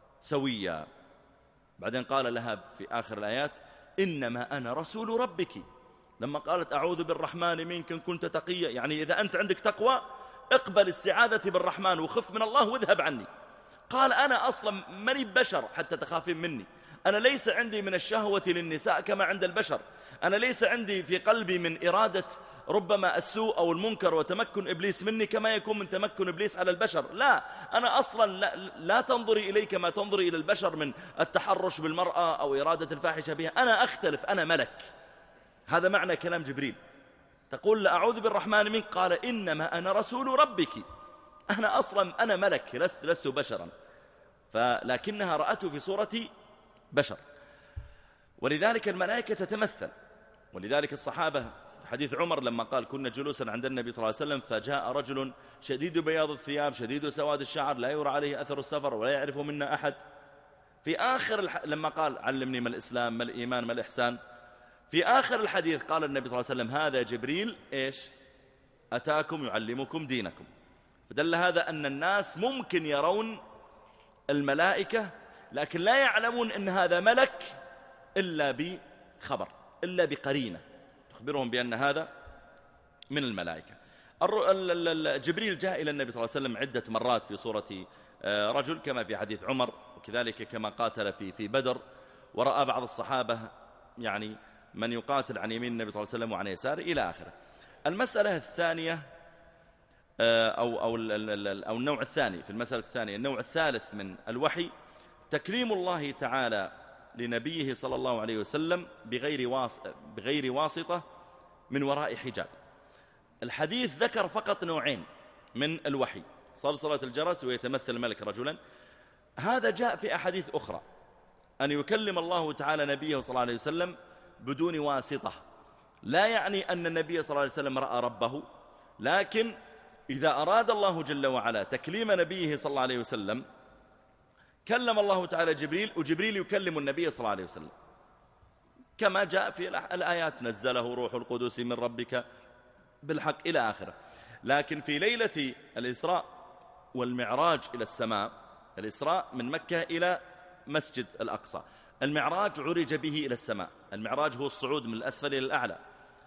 سويا. بعدين قال لها في آخر الآيات إنما أنا رسول ربك، لما قالت أعوذ بالرحمن منك إن كنت تقيا، يعني إذا أنت عندك تقوى اقبل استعاذتي بالرحمن وخف من الله واذهب عني. قال أنا أصلا ماني بشر حتى تخافين مني، أنا ليس عندي من الشهوة للنساء كما عند البشر، أنا ليس عندي في قلبي من إرادة ربما السوء أو المنكر وتمكن إبليس مني كما يكون من تمكن إبليس على البشر، لا، أنا أصلا لا, لا تنظري إلي كما تنظري إلى البشر من التحرش بالمرأة أو إرادة الفاحشة بها، أنا أختلف، أنا ملك. هذا معنى كلام جبريل. تقول لا أعوذ بالرحمن منك، قال إنما أنا رسول ربك، أنا أصلا أنا ملك لست, لست بشرا، فلكنها رأته في صورة بشر. ولذلك الملائكة تتمثل. ولذلك الصحابة في حديث عمر لما قال كنا جلوسا عند النبي صلى الله عليه وسلم فجاء رجل شديد بياض الثياب شديد سواد الشعر لا يرى عليه أثر السفر ولا يعرف منا أحد، في آخر الح... لما قال علمني ما الإسلام ما الإيمان ما الإحسان، في آخر الحديث قال النبي صلى الله عليه وسلم هذا جبريل إيش أتاكم يعلمكم دينكم. فدل هذا أن الناس ممكن يرون الملائكة لكن لا يعلمون أن هذا ملك إلا بخبر، إلا بقرينة تخبرهم بأن هذا من الملائكة. جبريل جاء إلى النبي صلى الله عليه وسلم عدة مرات في صورة رجل كما في حديث عمر، وكذلك كما قاتل في في بدر، ورأى بعض الصحابة يعني من يقاتل عن يمين النبي صلى الله عليه وسلم وعن يساره إلى آخره. المسألة الثانية أو, أو, أو النوع الثاني في المسألة الثانية، النوع الثالث من الوحي تكليم الله تعالى لنبيه صلى الله عليه وسلم بغير, واس بغير واسطة من وراء حجاب. الحديث ذكر فقط نوعين من الوحي، صلصلة الجرس ويتمثل الملك رجلا، هذا جاء في أحاديث أخرى أن يكلم الله تعالى نبيه صلى الله عليه وسلم بدون واسطة، لا يعني أن النبي صلى الله عليه وسلم رأى ربه، لكن إذا أراد الله جل وعلا تكليم نبيه صلى الله عليه وسلم كلم الله تعالى جبريل، وجبريل يكلم النبي صلى الله عليه وسلم كما جاء في الآيات نزله روح القدس من ربك بالحق إلى آخره. لكن في ليلة الإسراء والمعراج إلى السماء، الإسراء من مكة إلى مسجد الأقصى، المعراج عرج به إلى السماء، المعراج هو الصعود من الأسفل إلى الأعلى.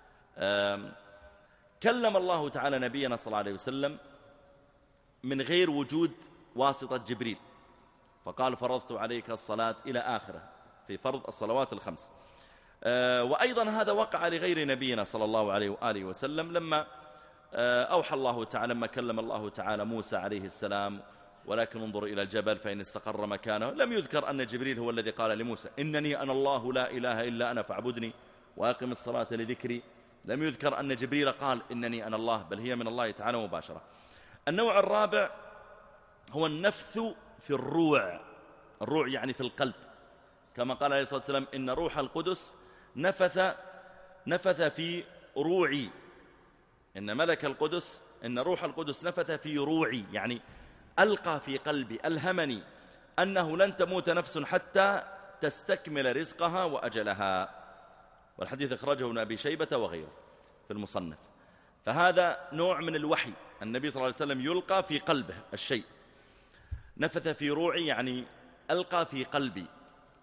كلم الله تعالى نبينا صلى الله عليه وسلم من غير وجود واسطة جبريل، فقال فرضت عليك الصلاة إلى آخره في فرض الصلوات الخمس. وأيضا هذا وقع لغير نبينا صلى الله عليه وآله وسلم لما أوحى الله تعالى، لما كلم الله تعالى موسى عليه السلام ولكن انظر إلى الجبل فإن استقر مكانه، لم يذكر أن جبريل هو الذي قال لموسى إنني أنا الله لا إله إلا أنا فاعبدني وأقم الصلاة لذكري، لم يذكر أن جبريل قال إنني أنا الله، بل هي من الله تعالى مباشرة. النوع الرابع هو النفث في الروع، الروع يعني في القلب، كما قال عليه الصلاة والسلام إن روح القدس نفث نفث في روعي، إن ملك القدس إن روح القدس نفث في روعي، يعني ألقى في قلبي ألهمني أنه لن تموت نفس حتى تستكمل رزقها وأجلها. والحديث أخرجه ابن أبي شيبة وغيره في المصنف. فهذا نوع من الوحي، النبي صلى الله عليه وسلم يلقى في قلبه الشيء. نفث في روعي يعني ألقى في قلبي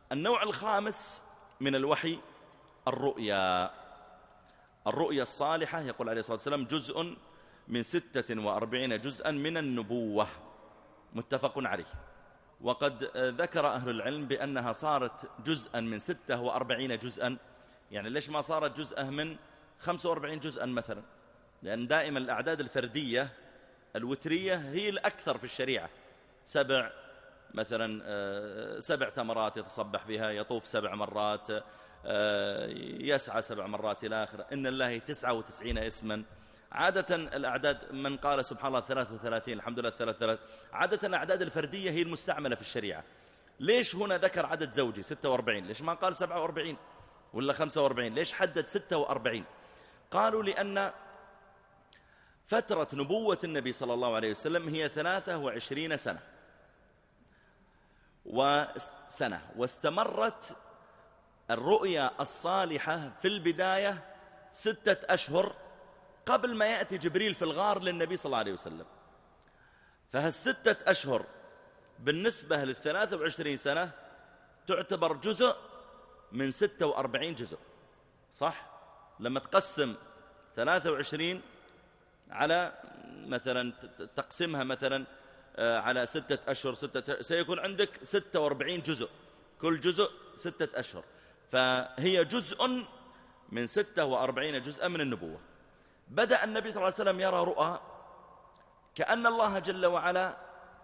النوع الخامس من الوحي الرؤيا. الرؤيا الصالحة يقول عليه الصلاة والسلام جزء من ستة وأربعين جزءا من النبوة، متفق عليه. وقد ذكر أهل العلم بأنها صارت جزءا من ستة وأربعين جزءا. يعني ليش ما صارت جزءا من خمسة وأربعين جزءا مثلا؟ لأن دائما الأعداد الفردية الوترية هي الأكثر في الشريعة. سبع مثلا، سبع تمرات يتصبح بها، يطوف سبع مرات، يسعى سبع مرات إلى آخر، إن الله تسعة وتسعين اسما. عادة الأعداد من قال سبحان الله ثلاث وثلاثين الحمد لله ثلاث ثلاث، عادة الأعداد الفردية هي المستعملة في الشريعة. ليش هنا ذكر عدد زوجي ستة وأربعين؟ ليش ما قال سبعة وأربعين ولا خمسة وأربعين؟ ليش حدد ستة وأربعين؟ قالوا لأن فترة نبوة النبي صلى الله عليه وسلم هي ثلاثة وعشرين سنة وسنة واستمرت الرؤيا الصالحة في البداية ستة أشهر قبل ما يأتي جبريل في الغار للنبي صلى الله عليه وسلم. فهالستة أشهر بالنسبة للثلاثة وعشرين سنة تعتبر جزء من ستة وأربعين جزء، صح؟ لما تقسم ثلاثة وعشرين على مثلا تقسمها مثلا على ستة أشهر ستة سيكون عندك ستة وأربعين جزء، كل جزء ستة أشهر، فهي جزء من ستة وأربعين جزءا من النبوة. بدأ النبي صلى الله عليه وسلم يرى رؤى كأن الله جل وعلا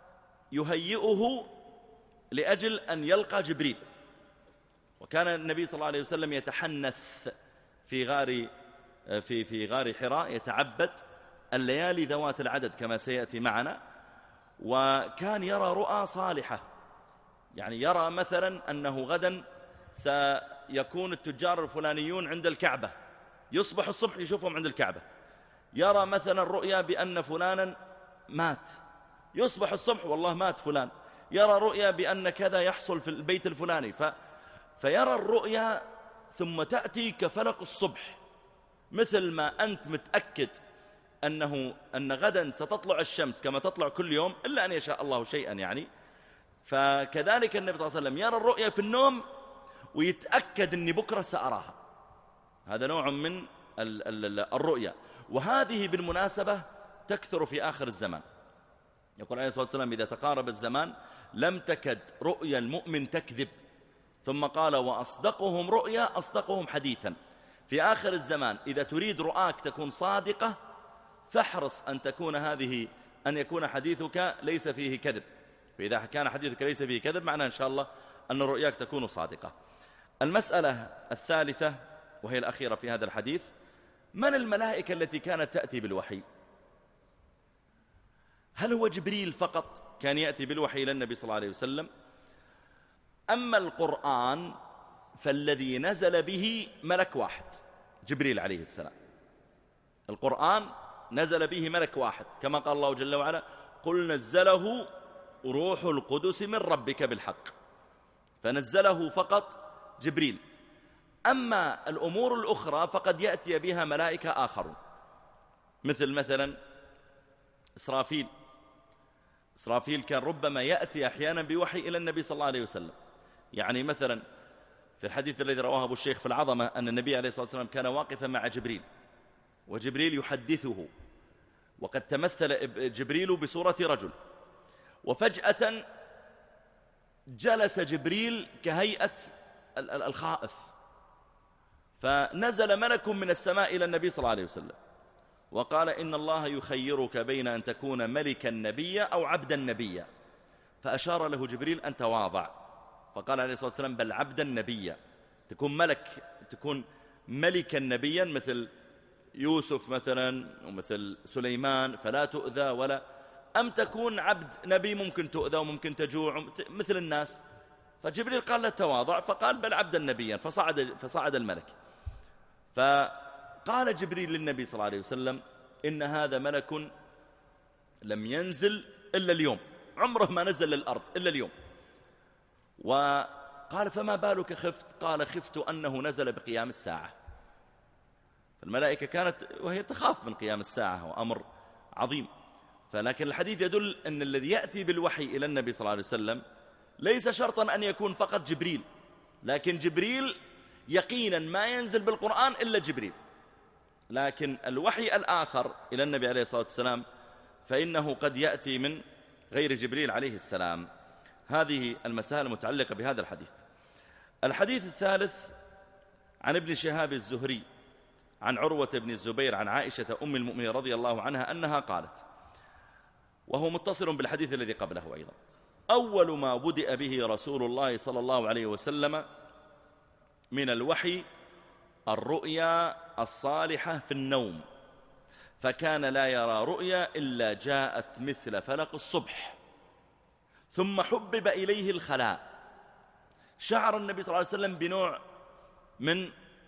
يهيئه لأجل أن يلقى جبريل. وكان النبي صلى الله عليه وسلم يتحنث في غار في في غار حراء، يتعبد الليالي ذوات العدد كما سيأتي معنا. وكان يرى رؤى صالحة، يعني يرى مثلا أنه غدا سيكون التجار الفلانيون عند الكعبة، يصبح الصبح يشوفهم عند الكعبة. يرى مثلا رؤيا بأن فلانا مات، يصبح الصبح والله مات فلان. يرى رؤيا بأن كذا يحصل في البيت الفلاني، ف... فيرى الرؤيا ثم تأتي كفلق الصبح، مثل ما أنت متأكد أنه أن غدا ستطلع الشمس كما تطلع كل يوم إلا أن يشاء الله شيئا يعني. فكذلك النبي صلى الله عليه وسلم يرى الرؤيا في النوم ويتأكد أني بكرة سأراها. هذا نوع من الرؤيا، وهذه بالمناسبة تكثر في آخر الزمان. يقول عليه الصلاة والسلام إذا تقارب الزمان لم تكد رؤيا المؤمن تكذب، ثم قال وأصدقهم رؤيا أصدقهم حديثا. في آخر الزمان إذا تريد رؤاك تكون صادقة فاحرص أن تكون هذه أن يكون حديثك ليس فيه كذب. فإذا كان حديثك ليس فيه كذب معناه إن شاء الله أن رؤياك تكون صادقة. المسألة الثالثة وهي الأخيرة في هذا الحديث: من الملائكة التي كانت تأتي بالوحي؟ هل هو جبريل فقط كان يأتي بالوحي إلى النبي صلى الله عليه وسلم؟ أما القرآن فالذي نزل به ملك واحد جبريل عليه السلام. القرآن نزل به ملك واحد كما قال الله جل وعلا قل نزله روح القدس من ربك بالحق، فنزله فقط جبريل. أما الأمور الأخرى فقد يأتي بها ملائكة آخرون، مثل مثلا إسرافيل. إسرافيل كان ربما يأتي أحيانا بوحي إلى النبي صلى الله عليه وسلم. يعني مثلا في الحديث الذي رواه أبو الشيخ في العظمة أن النبي عليه الصلاة والسلام كان واقفا مع جبريل وجبريل يحدثه، وقد تمثل جبريل بصورة رجل، وفجأة جلس جبريل كهيئة الخائف، فنزل ملك من السماء إلى النبي صلى الله عليه وسلم وقال إن الله يخيرك بين أن تكون ملكا نبيا أو عبدا نبيا. فأشار له جبريل أن تواضع، فقال عليه الصلاة والسلام بل عبدا نبيا، تكون ملك، تكون ملكا نبيا مثل يوسف مثلا ومثل سليمان فلا تؤذى، ولا أم تكون عبد نبي ممكن تؤذى وممكن تجوع مثل الناس. فجبريل قال له تواضع، فقال بل عبدا نبيا، فصعد, فصعد الملك. فقال جبريل للنبي صلى الله عليه وسلم إن هذا ملك لم ينزل إلا اليوم، عمره ما نزل للأرض إلا اليوم. وقال فما بالك خفت؟ قال خفت أنه نزل بقيام الساعة. فالملائكة كانت وهي تخاف من قيام الساعة وأمر عظيم. فلكن الحديث يدل أن الذي يأتي بالوحي إلى النبي صلى الله عليه وسلم ليس شرطا أن يكون فقط جبريل، لكن جبريل يقينا ما ينزل بالقرآن إلا جبريل. لكن الوحي الآخر إلى النبي عليه الصلاة والسلام فإنه قد يأتي من غير جبريل عليه السلام. هذه المسائل المتعلقة بهذا الحديث. الحديث الثالث عن ابن شهاب الزهري عن عروة بن الزبير عن عائشة أم المؤمنين رضي الله عنها أنها قالت، وهو متصل بالحديث الذي قبله أيضا: أول ما بدأ به رسول الله صلى الله عليه وسلم من الوحي الرؤيا الصالحة في النوم، فكان لا يرى رؤيا إلا جاءت مثل فلق الصبح، ثم حبب إليه الخلاء. شعر النبي صلى الله عليه وسلم بنوع من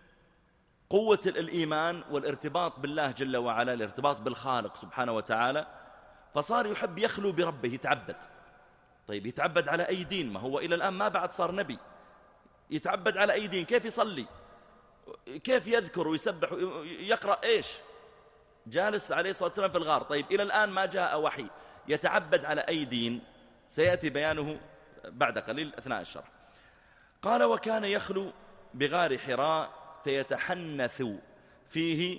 قوة الإيمان والارتباط بالله جل وعلا، الارتباط بالخالق سبحانه وتعالى، فصار يحب يخلو بربه، يتعبد. طيب يتعبد على أي دين؟ ما هو إلى الآن ما بعد صار نبي. يتعبد على أي دين؟ كيف يصلي؟ كيف يذكر ويسبح يقرأ إيش؟ جالس عليه الصلاة والسلام في الغار. طيب إلى الآن ما جاء وحي، يتعبد على أي دين؟ سيأتي بيانه بعد قليل أثناء الشرح. قال: وكان يخلو بغار حراء فيتحنث فيه،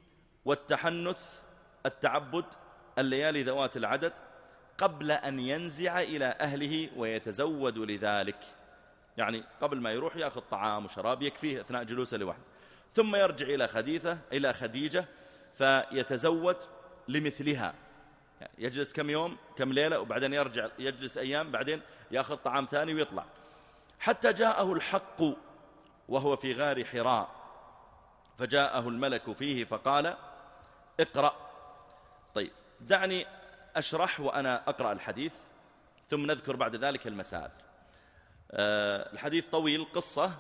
والتحنث التعبد الليالي ذوات العدد، قبل أن ينزع إلى أهله ويتزود لذلك، يعني قبل ما يروح يأخذ طعام وشراب يكفيه أثناء جلوسه لوحده، ثم يرجع إلى خديثة إلى خديجة فيتزود لمثلها، يعني يجلس كم يوم كم ليلة وبعدين يرجع يجلس أيام، بعدين يأخذ طعام ثاني ويطلع، حتى جاءه الحق وهو في غار حراء، فجاءه الملك فيه فقال: اقرأ. طيب دعني أشرح وأنا أقرأ الحديث، ثم نذكر بعد ذلك المسائل. أه الحديث طويل قصة،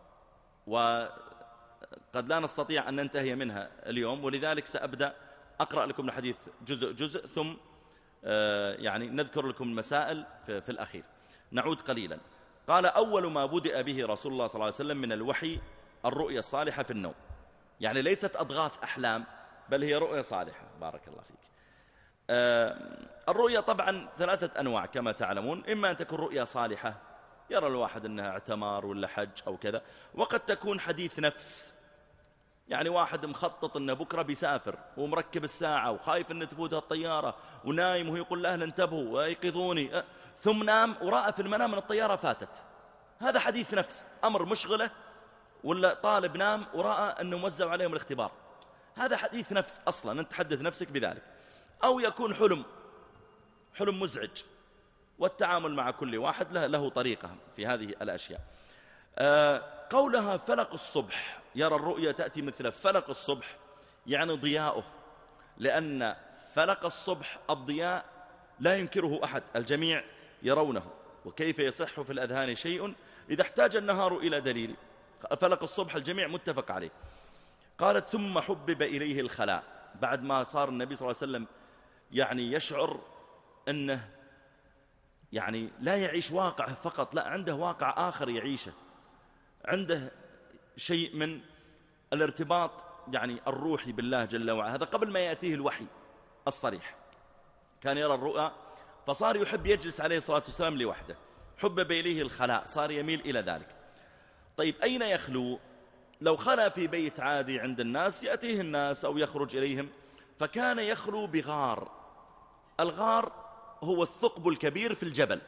وقد لا نستطيع أن ننتهي منها اليوم، ولذلك سأبدأ أقرأ لكم الحديث جزء جزء، ثم أه يعني نذكر لكم المسائل في, في الأخير. نعود قليلا. قال: أول ما بدأ به رسول الله صلى الله عليه وسلم من الوحي الرؤيا الصالحة في النوم، يعني ليست أضغاث أحلام، بل هي رؤيا صالحة. بارك الله فيك. آه الرؤيا طبعا ثلاثة أنواع كما تعلمون، إما أن تكون رؤيا صالحة يرى الواحد أنها اعتمار ولا حج أو كذا، وقد تكون حديث نفس، يعني واحد مخطط أنه بكرة بيسافر ومركب الساعة وخايف أن تفوتها الطيارة ونايم وهو يقول لأهل انتبهوا ويقظوني، أه ثم نام ورأى في المنام أن الطيارة فاتت. هذا حديث نفس، أمر مشغلة، ولا طالب نام ورأى أنه موزع عليهم الاختبار، هذا حديث نفس أصلا، أنت تحدث نفسك بذلك. أو يكون حلم، حلم مزعج، والتعامل مع كل واحد له, له طريقة في هذه الأشياء. آه قولها فلق الصبح، يرى الرؤيا تأتي مثل فلق الصبح، يعني ضياؤه، لأن فلق الصبح الضياء لا ينكره أحد، الجميع يرونه، وكيف يصح في الأذهان شيء إذا احتاج النهار إلى دليل. فلق الصبح الجميع متفق عليه. قالت: ثم حبب إليه الخلاء، بعد ما صار النبي صلى الله عليه وسلم يعني يشعر أنه يعني لا يعيش واقعه فقط، لا، عنده واقع آخر يعيشه، عنده شيء من الارتباط يعني الروحي بالله جل وعلا. هذا قبل ما يأتيه الوحي الصريح، كان يرى الرؤى، فصار يحب يجلس عليه الصلاة والسلام لوحده، حبب إليه الخلاء، صار يميل إلى ذلك. طيب أين يخلو؟ لو خلا في بيت عادي عند الناس يأتيه الناس أو يخرج إليهم، فكان يخلو بغار. الغار هو الثقب الكبير في الجبل،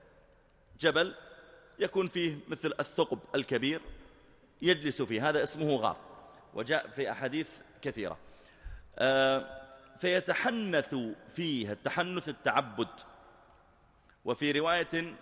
جبل يكون فيه مثل الثقب الكبير يجلس فيه، هذا اسمه غار، وجاء في أحاديث كثيرة. آه فيتحنث فيه، التحنث التعبد، وفي رواية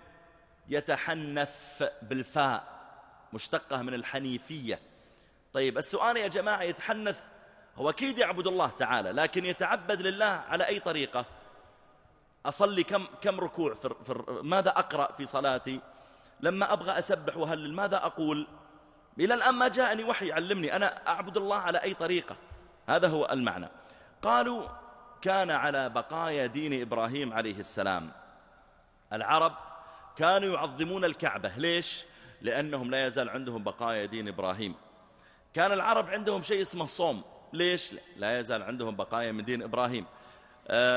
يتحنث بالفاء مشتقة من الحنيفية. طيب السؤال يا جماعة، يتحنث هو أكيد يعبد الله تعالى، لكن يتعبد لله على أي طريقة؟ أصلي كم, كم ركوع في في ماذا أقرأ في صلاتي؟ لما أبغى أسبح وهلل ماذا أقول؟ إلى الآن ما جاءني وحي علمني أنا أعبد الله على أي طريقة. هذا هو المعنى. قالوا: كان على بقايا دين إبراهيم عليه السلام. العرب كانوا يعظمون الكعبة، ليش؟ لأنهم لا يزال عندهم بقايا دين إبراهيم. كان العرب عندهم شيء اسمه صوم، ليش؟ لا يزال عندهم بقايا من دين إبراهيم.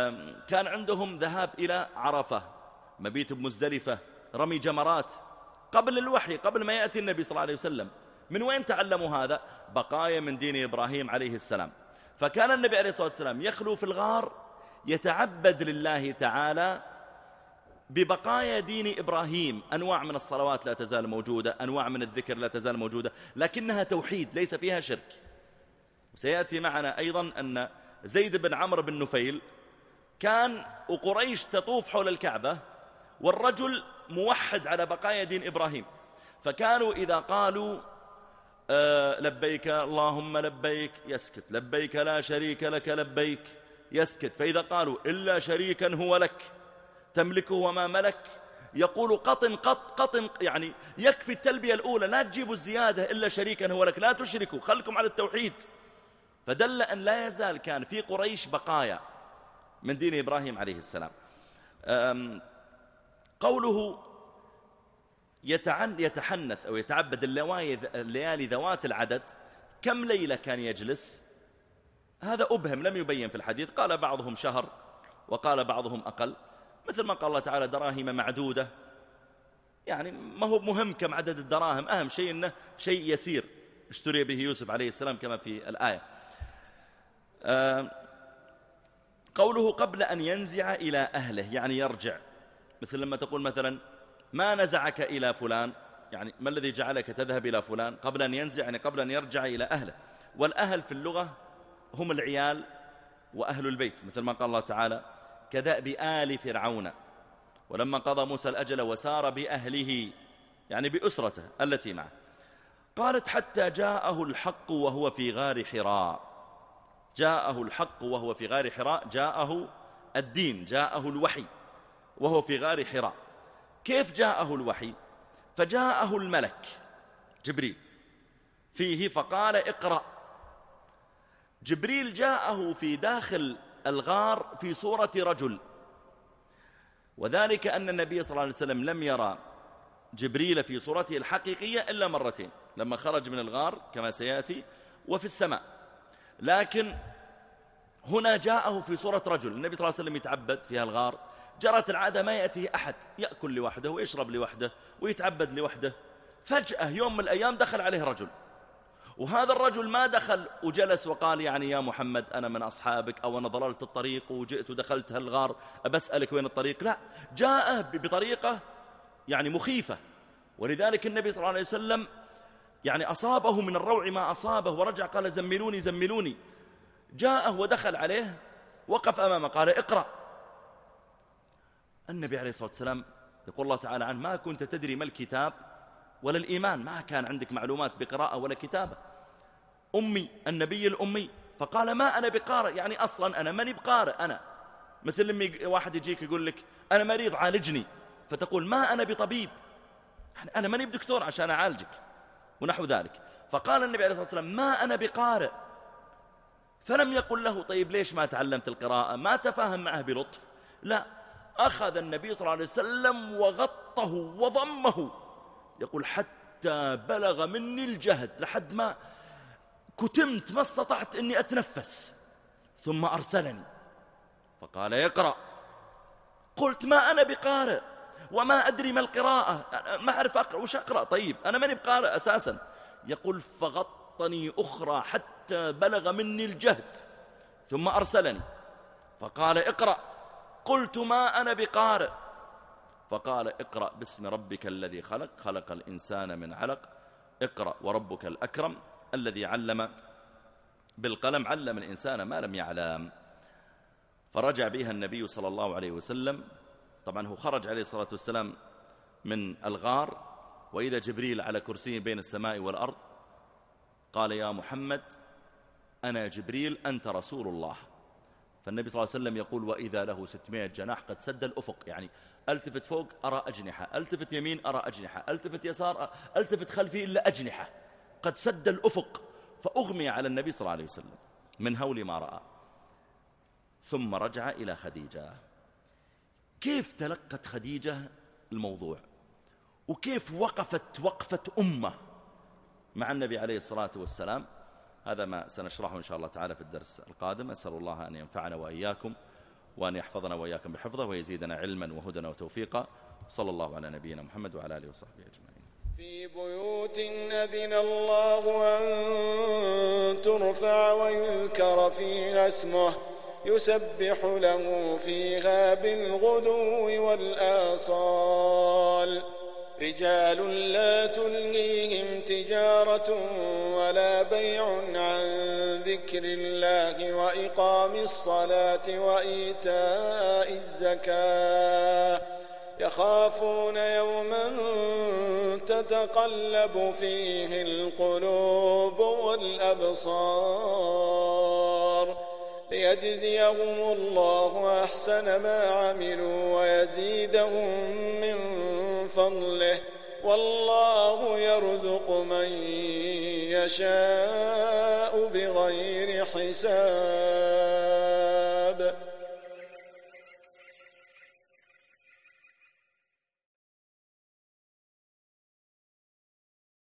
كان عندهم ذهاب إلى عرفة، مبيت بمزدلفة، رمي جمرات، قبل الوحي، قبل ما يأتي النبي صلى الله عليه وسلم. من وين تعلموا هذا؟ بقايا من دين إبراهيم عليه السلام. فكان النبي عليه الصلاة والسلام يخلو في الغار يتعبد لله تعالى ببقايا دين إبراهيم، أنواع من الصلوات لا تزال موجودة، أنواع من الذكر لا تزال موجودة، لكنها توحيد ليس فيها شرك. وسيأتي معنا أيضا أن زيد بن عمرو بن نفيل كان وقريش تطوف حول الكعبة والرجل موحد على بقايا دين إبراهيم، فكانوا إذا قالوا آه لبيك اللهم لبيك يسكت، لبيك لا شريك لك لبيك يسكت، فإذا قالوا إلا شريكا هو لك تملكه وما ملك يقول قطن قط قطن، يعني يكفي التلبية الأولى، لا تجيبوا الزيادة إلا شريكا هو لك، لا تشركوا، خلكم على التوحيد. فدل أن لا يزال كان في قريش بقايا من دين إبراهيم عليه السلام. قوله يتعن يتحنث أو يتعبد الليالي ذوات العدد، كم ليلة كان يجلس؟ هذا أبهم لم يبين في الحديث، قال بعضهم شهر وقال بعضهم أقل، مثل ما قال الله تعالى دراهم معدودة، يعني ما هو مهم كم عدد الدراهم، أهم شيء أنه شيء يسير اشتري به يوسف عليه السلام كما في الآية. آه قوله قبل أن ينزع إلى أهله، يعني يرجع، مثل لما تقول مثلا ما نزعك إلى فلان، يعني ما الذي جعلك تذهب إلى فلان؟ قبل أن ينزع يعني قبل أن يرجع إلى أهله. والأهل في اللغة هم العيال وأهل البيت، مثل ما قال الله تعالى كدأب آل فرعون ولما قضى موسى الأجل وسار بأهله، يعني بأسرته التي معه. قالت حتى جاءه الحق وهو في غار حراء. جاءه الحق وهو في غار حراء، جاءه الدين، جاءه الوحي وهو في غار حراء. كيف جاءه الوحي؟ فجاءه الملك جبريل فيه فقال اقرأ. جبريل جاءه في داخل الغار في صورة رجل، وذلك أن النبي صلى الله عليه وسلم لم يرى جبريل في صورته الحقيقية إلا مرتين، لما خرج من الغار كما سيأتي وفي السماء، لكن هنا جاءه في صورة رجل. النبي صلى الله عليه وسلم يتعبد في الغار، جرت العادة ما يأتيه أحد، يأكل لوحده ويشرب لوحده ويتعبد لوحده. فجأة يوم من الأيام دخل عليه رجل، وهذا الرجل ما دخل وجلس وقال يعني يا محمد أنا من أصحابك أو أنا ضللت الطريق وجئت ودخلت هالغار أبسألك وين الطريق، لا، جاءه بطريقة يعني مخيفة. ولذلك النبي صلى الله عليه وسلم يعني أصابه من الروع ما أصابه ورجع قال زملوني زملوني. جاءه ودخل عليه وقف أمامه قال اقرأ. النبي عليه الصلاة والسلام يقول الله تعالى عنه ما كنت تدري ما الكتاب ولا الإيمان، ما كان عندك معلومات بقراءة ولا كتابة، أمي النبي الأمي. فقال ما أنا بقارئ، يعني أصلا أنا ماني بقارئ، أنا مثل لما واحد يجيك يقول لك أنا مريض عالجني، فتقول ما أنا بطبيب، يعني أنا ماني بدكتور عشان أعالجك ونحو ذلك. فقال النبي عليه الصلاة والسلام ما أنا بقارئ، فلم يقل له طيب ليش ما تعلمت القراءة، ما تفاهم معه بلطف، لا، أخذ النبي صلى الله عليه وسلم وغطه وضمه، يقول حتى بلغ مني الجهد، لحد ما كتمت ما استطعت أني أتنفس، ثم أرسلني فقال يقرأ. قلت ما أنا بقارئ وما أدري ما القراءة، ما أعرف أقرأ، وش أقرأ طيب أنا ماني بقارئ أساسا. يقول فغطني أخرى حتى بلغ مني الجهد ثم أرسلني فقال اقرأ. قلت ما أنا بقارئ، فقال اقرأ باسم ربك الذي خلق خلق الإنسان من علق اقرأ وربك الأكرم الذي علم بالقلم علم الإنسان ما لم يعلم. فرجع بها النبي صلى الله عليه وسلم، طبعا هو خرج عليه الصلاة والسلام من الغار وإذا جبريل على كرسي بين السماء والأرض قال يا محمد أنا جبريل أنت رسول الله. فالنبي صلى الله عليه وسلم يقول وإذا له ستمائة جناح قد سد الأفق، يعني التفت فوق أرى أجنحة، التفت يمين أرى أجنحة، التفت يسار التفت خلفي إلا أجنحة، قد سد الأفق. فأغمي على النبي صلى الله عليه وسلم من هول ما رأى. ثم رجع إلى خديجة. كيف تلقت خديجة الموضوع وكيف وقفت وقفة أمة مع النبي عليه الصلاة والسلام، هذا ما سنشرحه إن شاء الله تعالى في الدرس القادم. أسأل الله أن ينفعنا وإياكم وأن يحفظنا وإياكم بحفظه ويزيدنا علما وهدى وتوفيقا. صلى الله على نبينا محمد وعلى آله وصحبه أجمعين. في بيوت أذن الله أن ترفع ويذكر فيها اسمه يسبح له فيها بالغدو والآصال رجال لا تلهيهم تجارة ولا بيع عن ذكر الله وإقام الصلاة وإيتاء الزكاة يخافون يوما تتقلب فيه القلوب والأبصار ليجزيهم الله أحسن ما عملوا ويزيدهم من فضله والله يرزق من يشاء بغير حساب.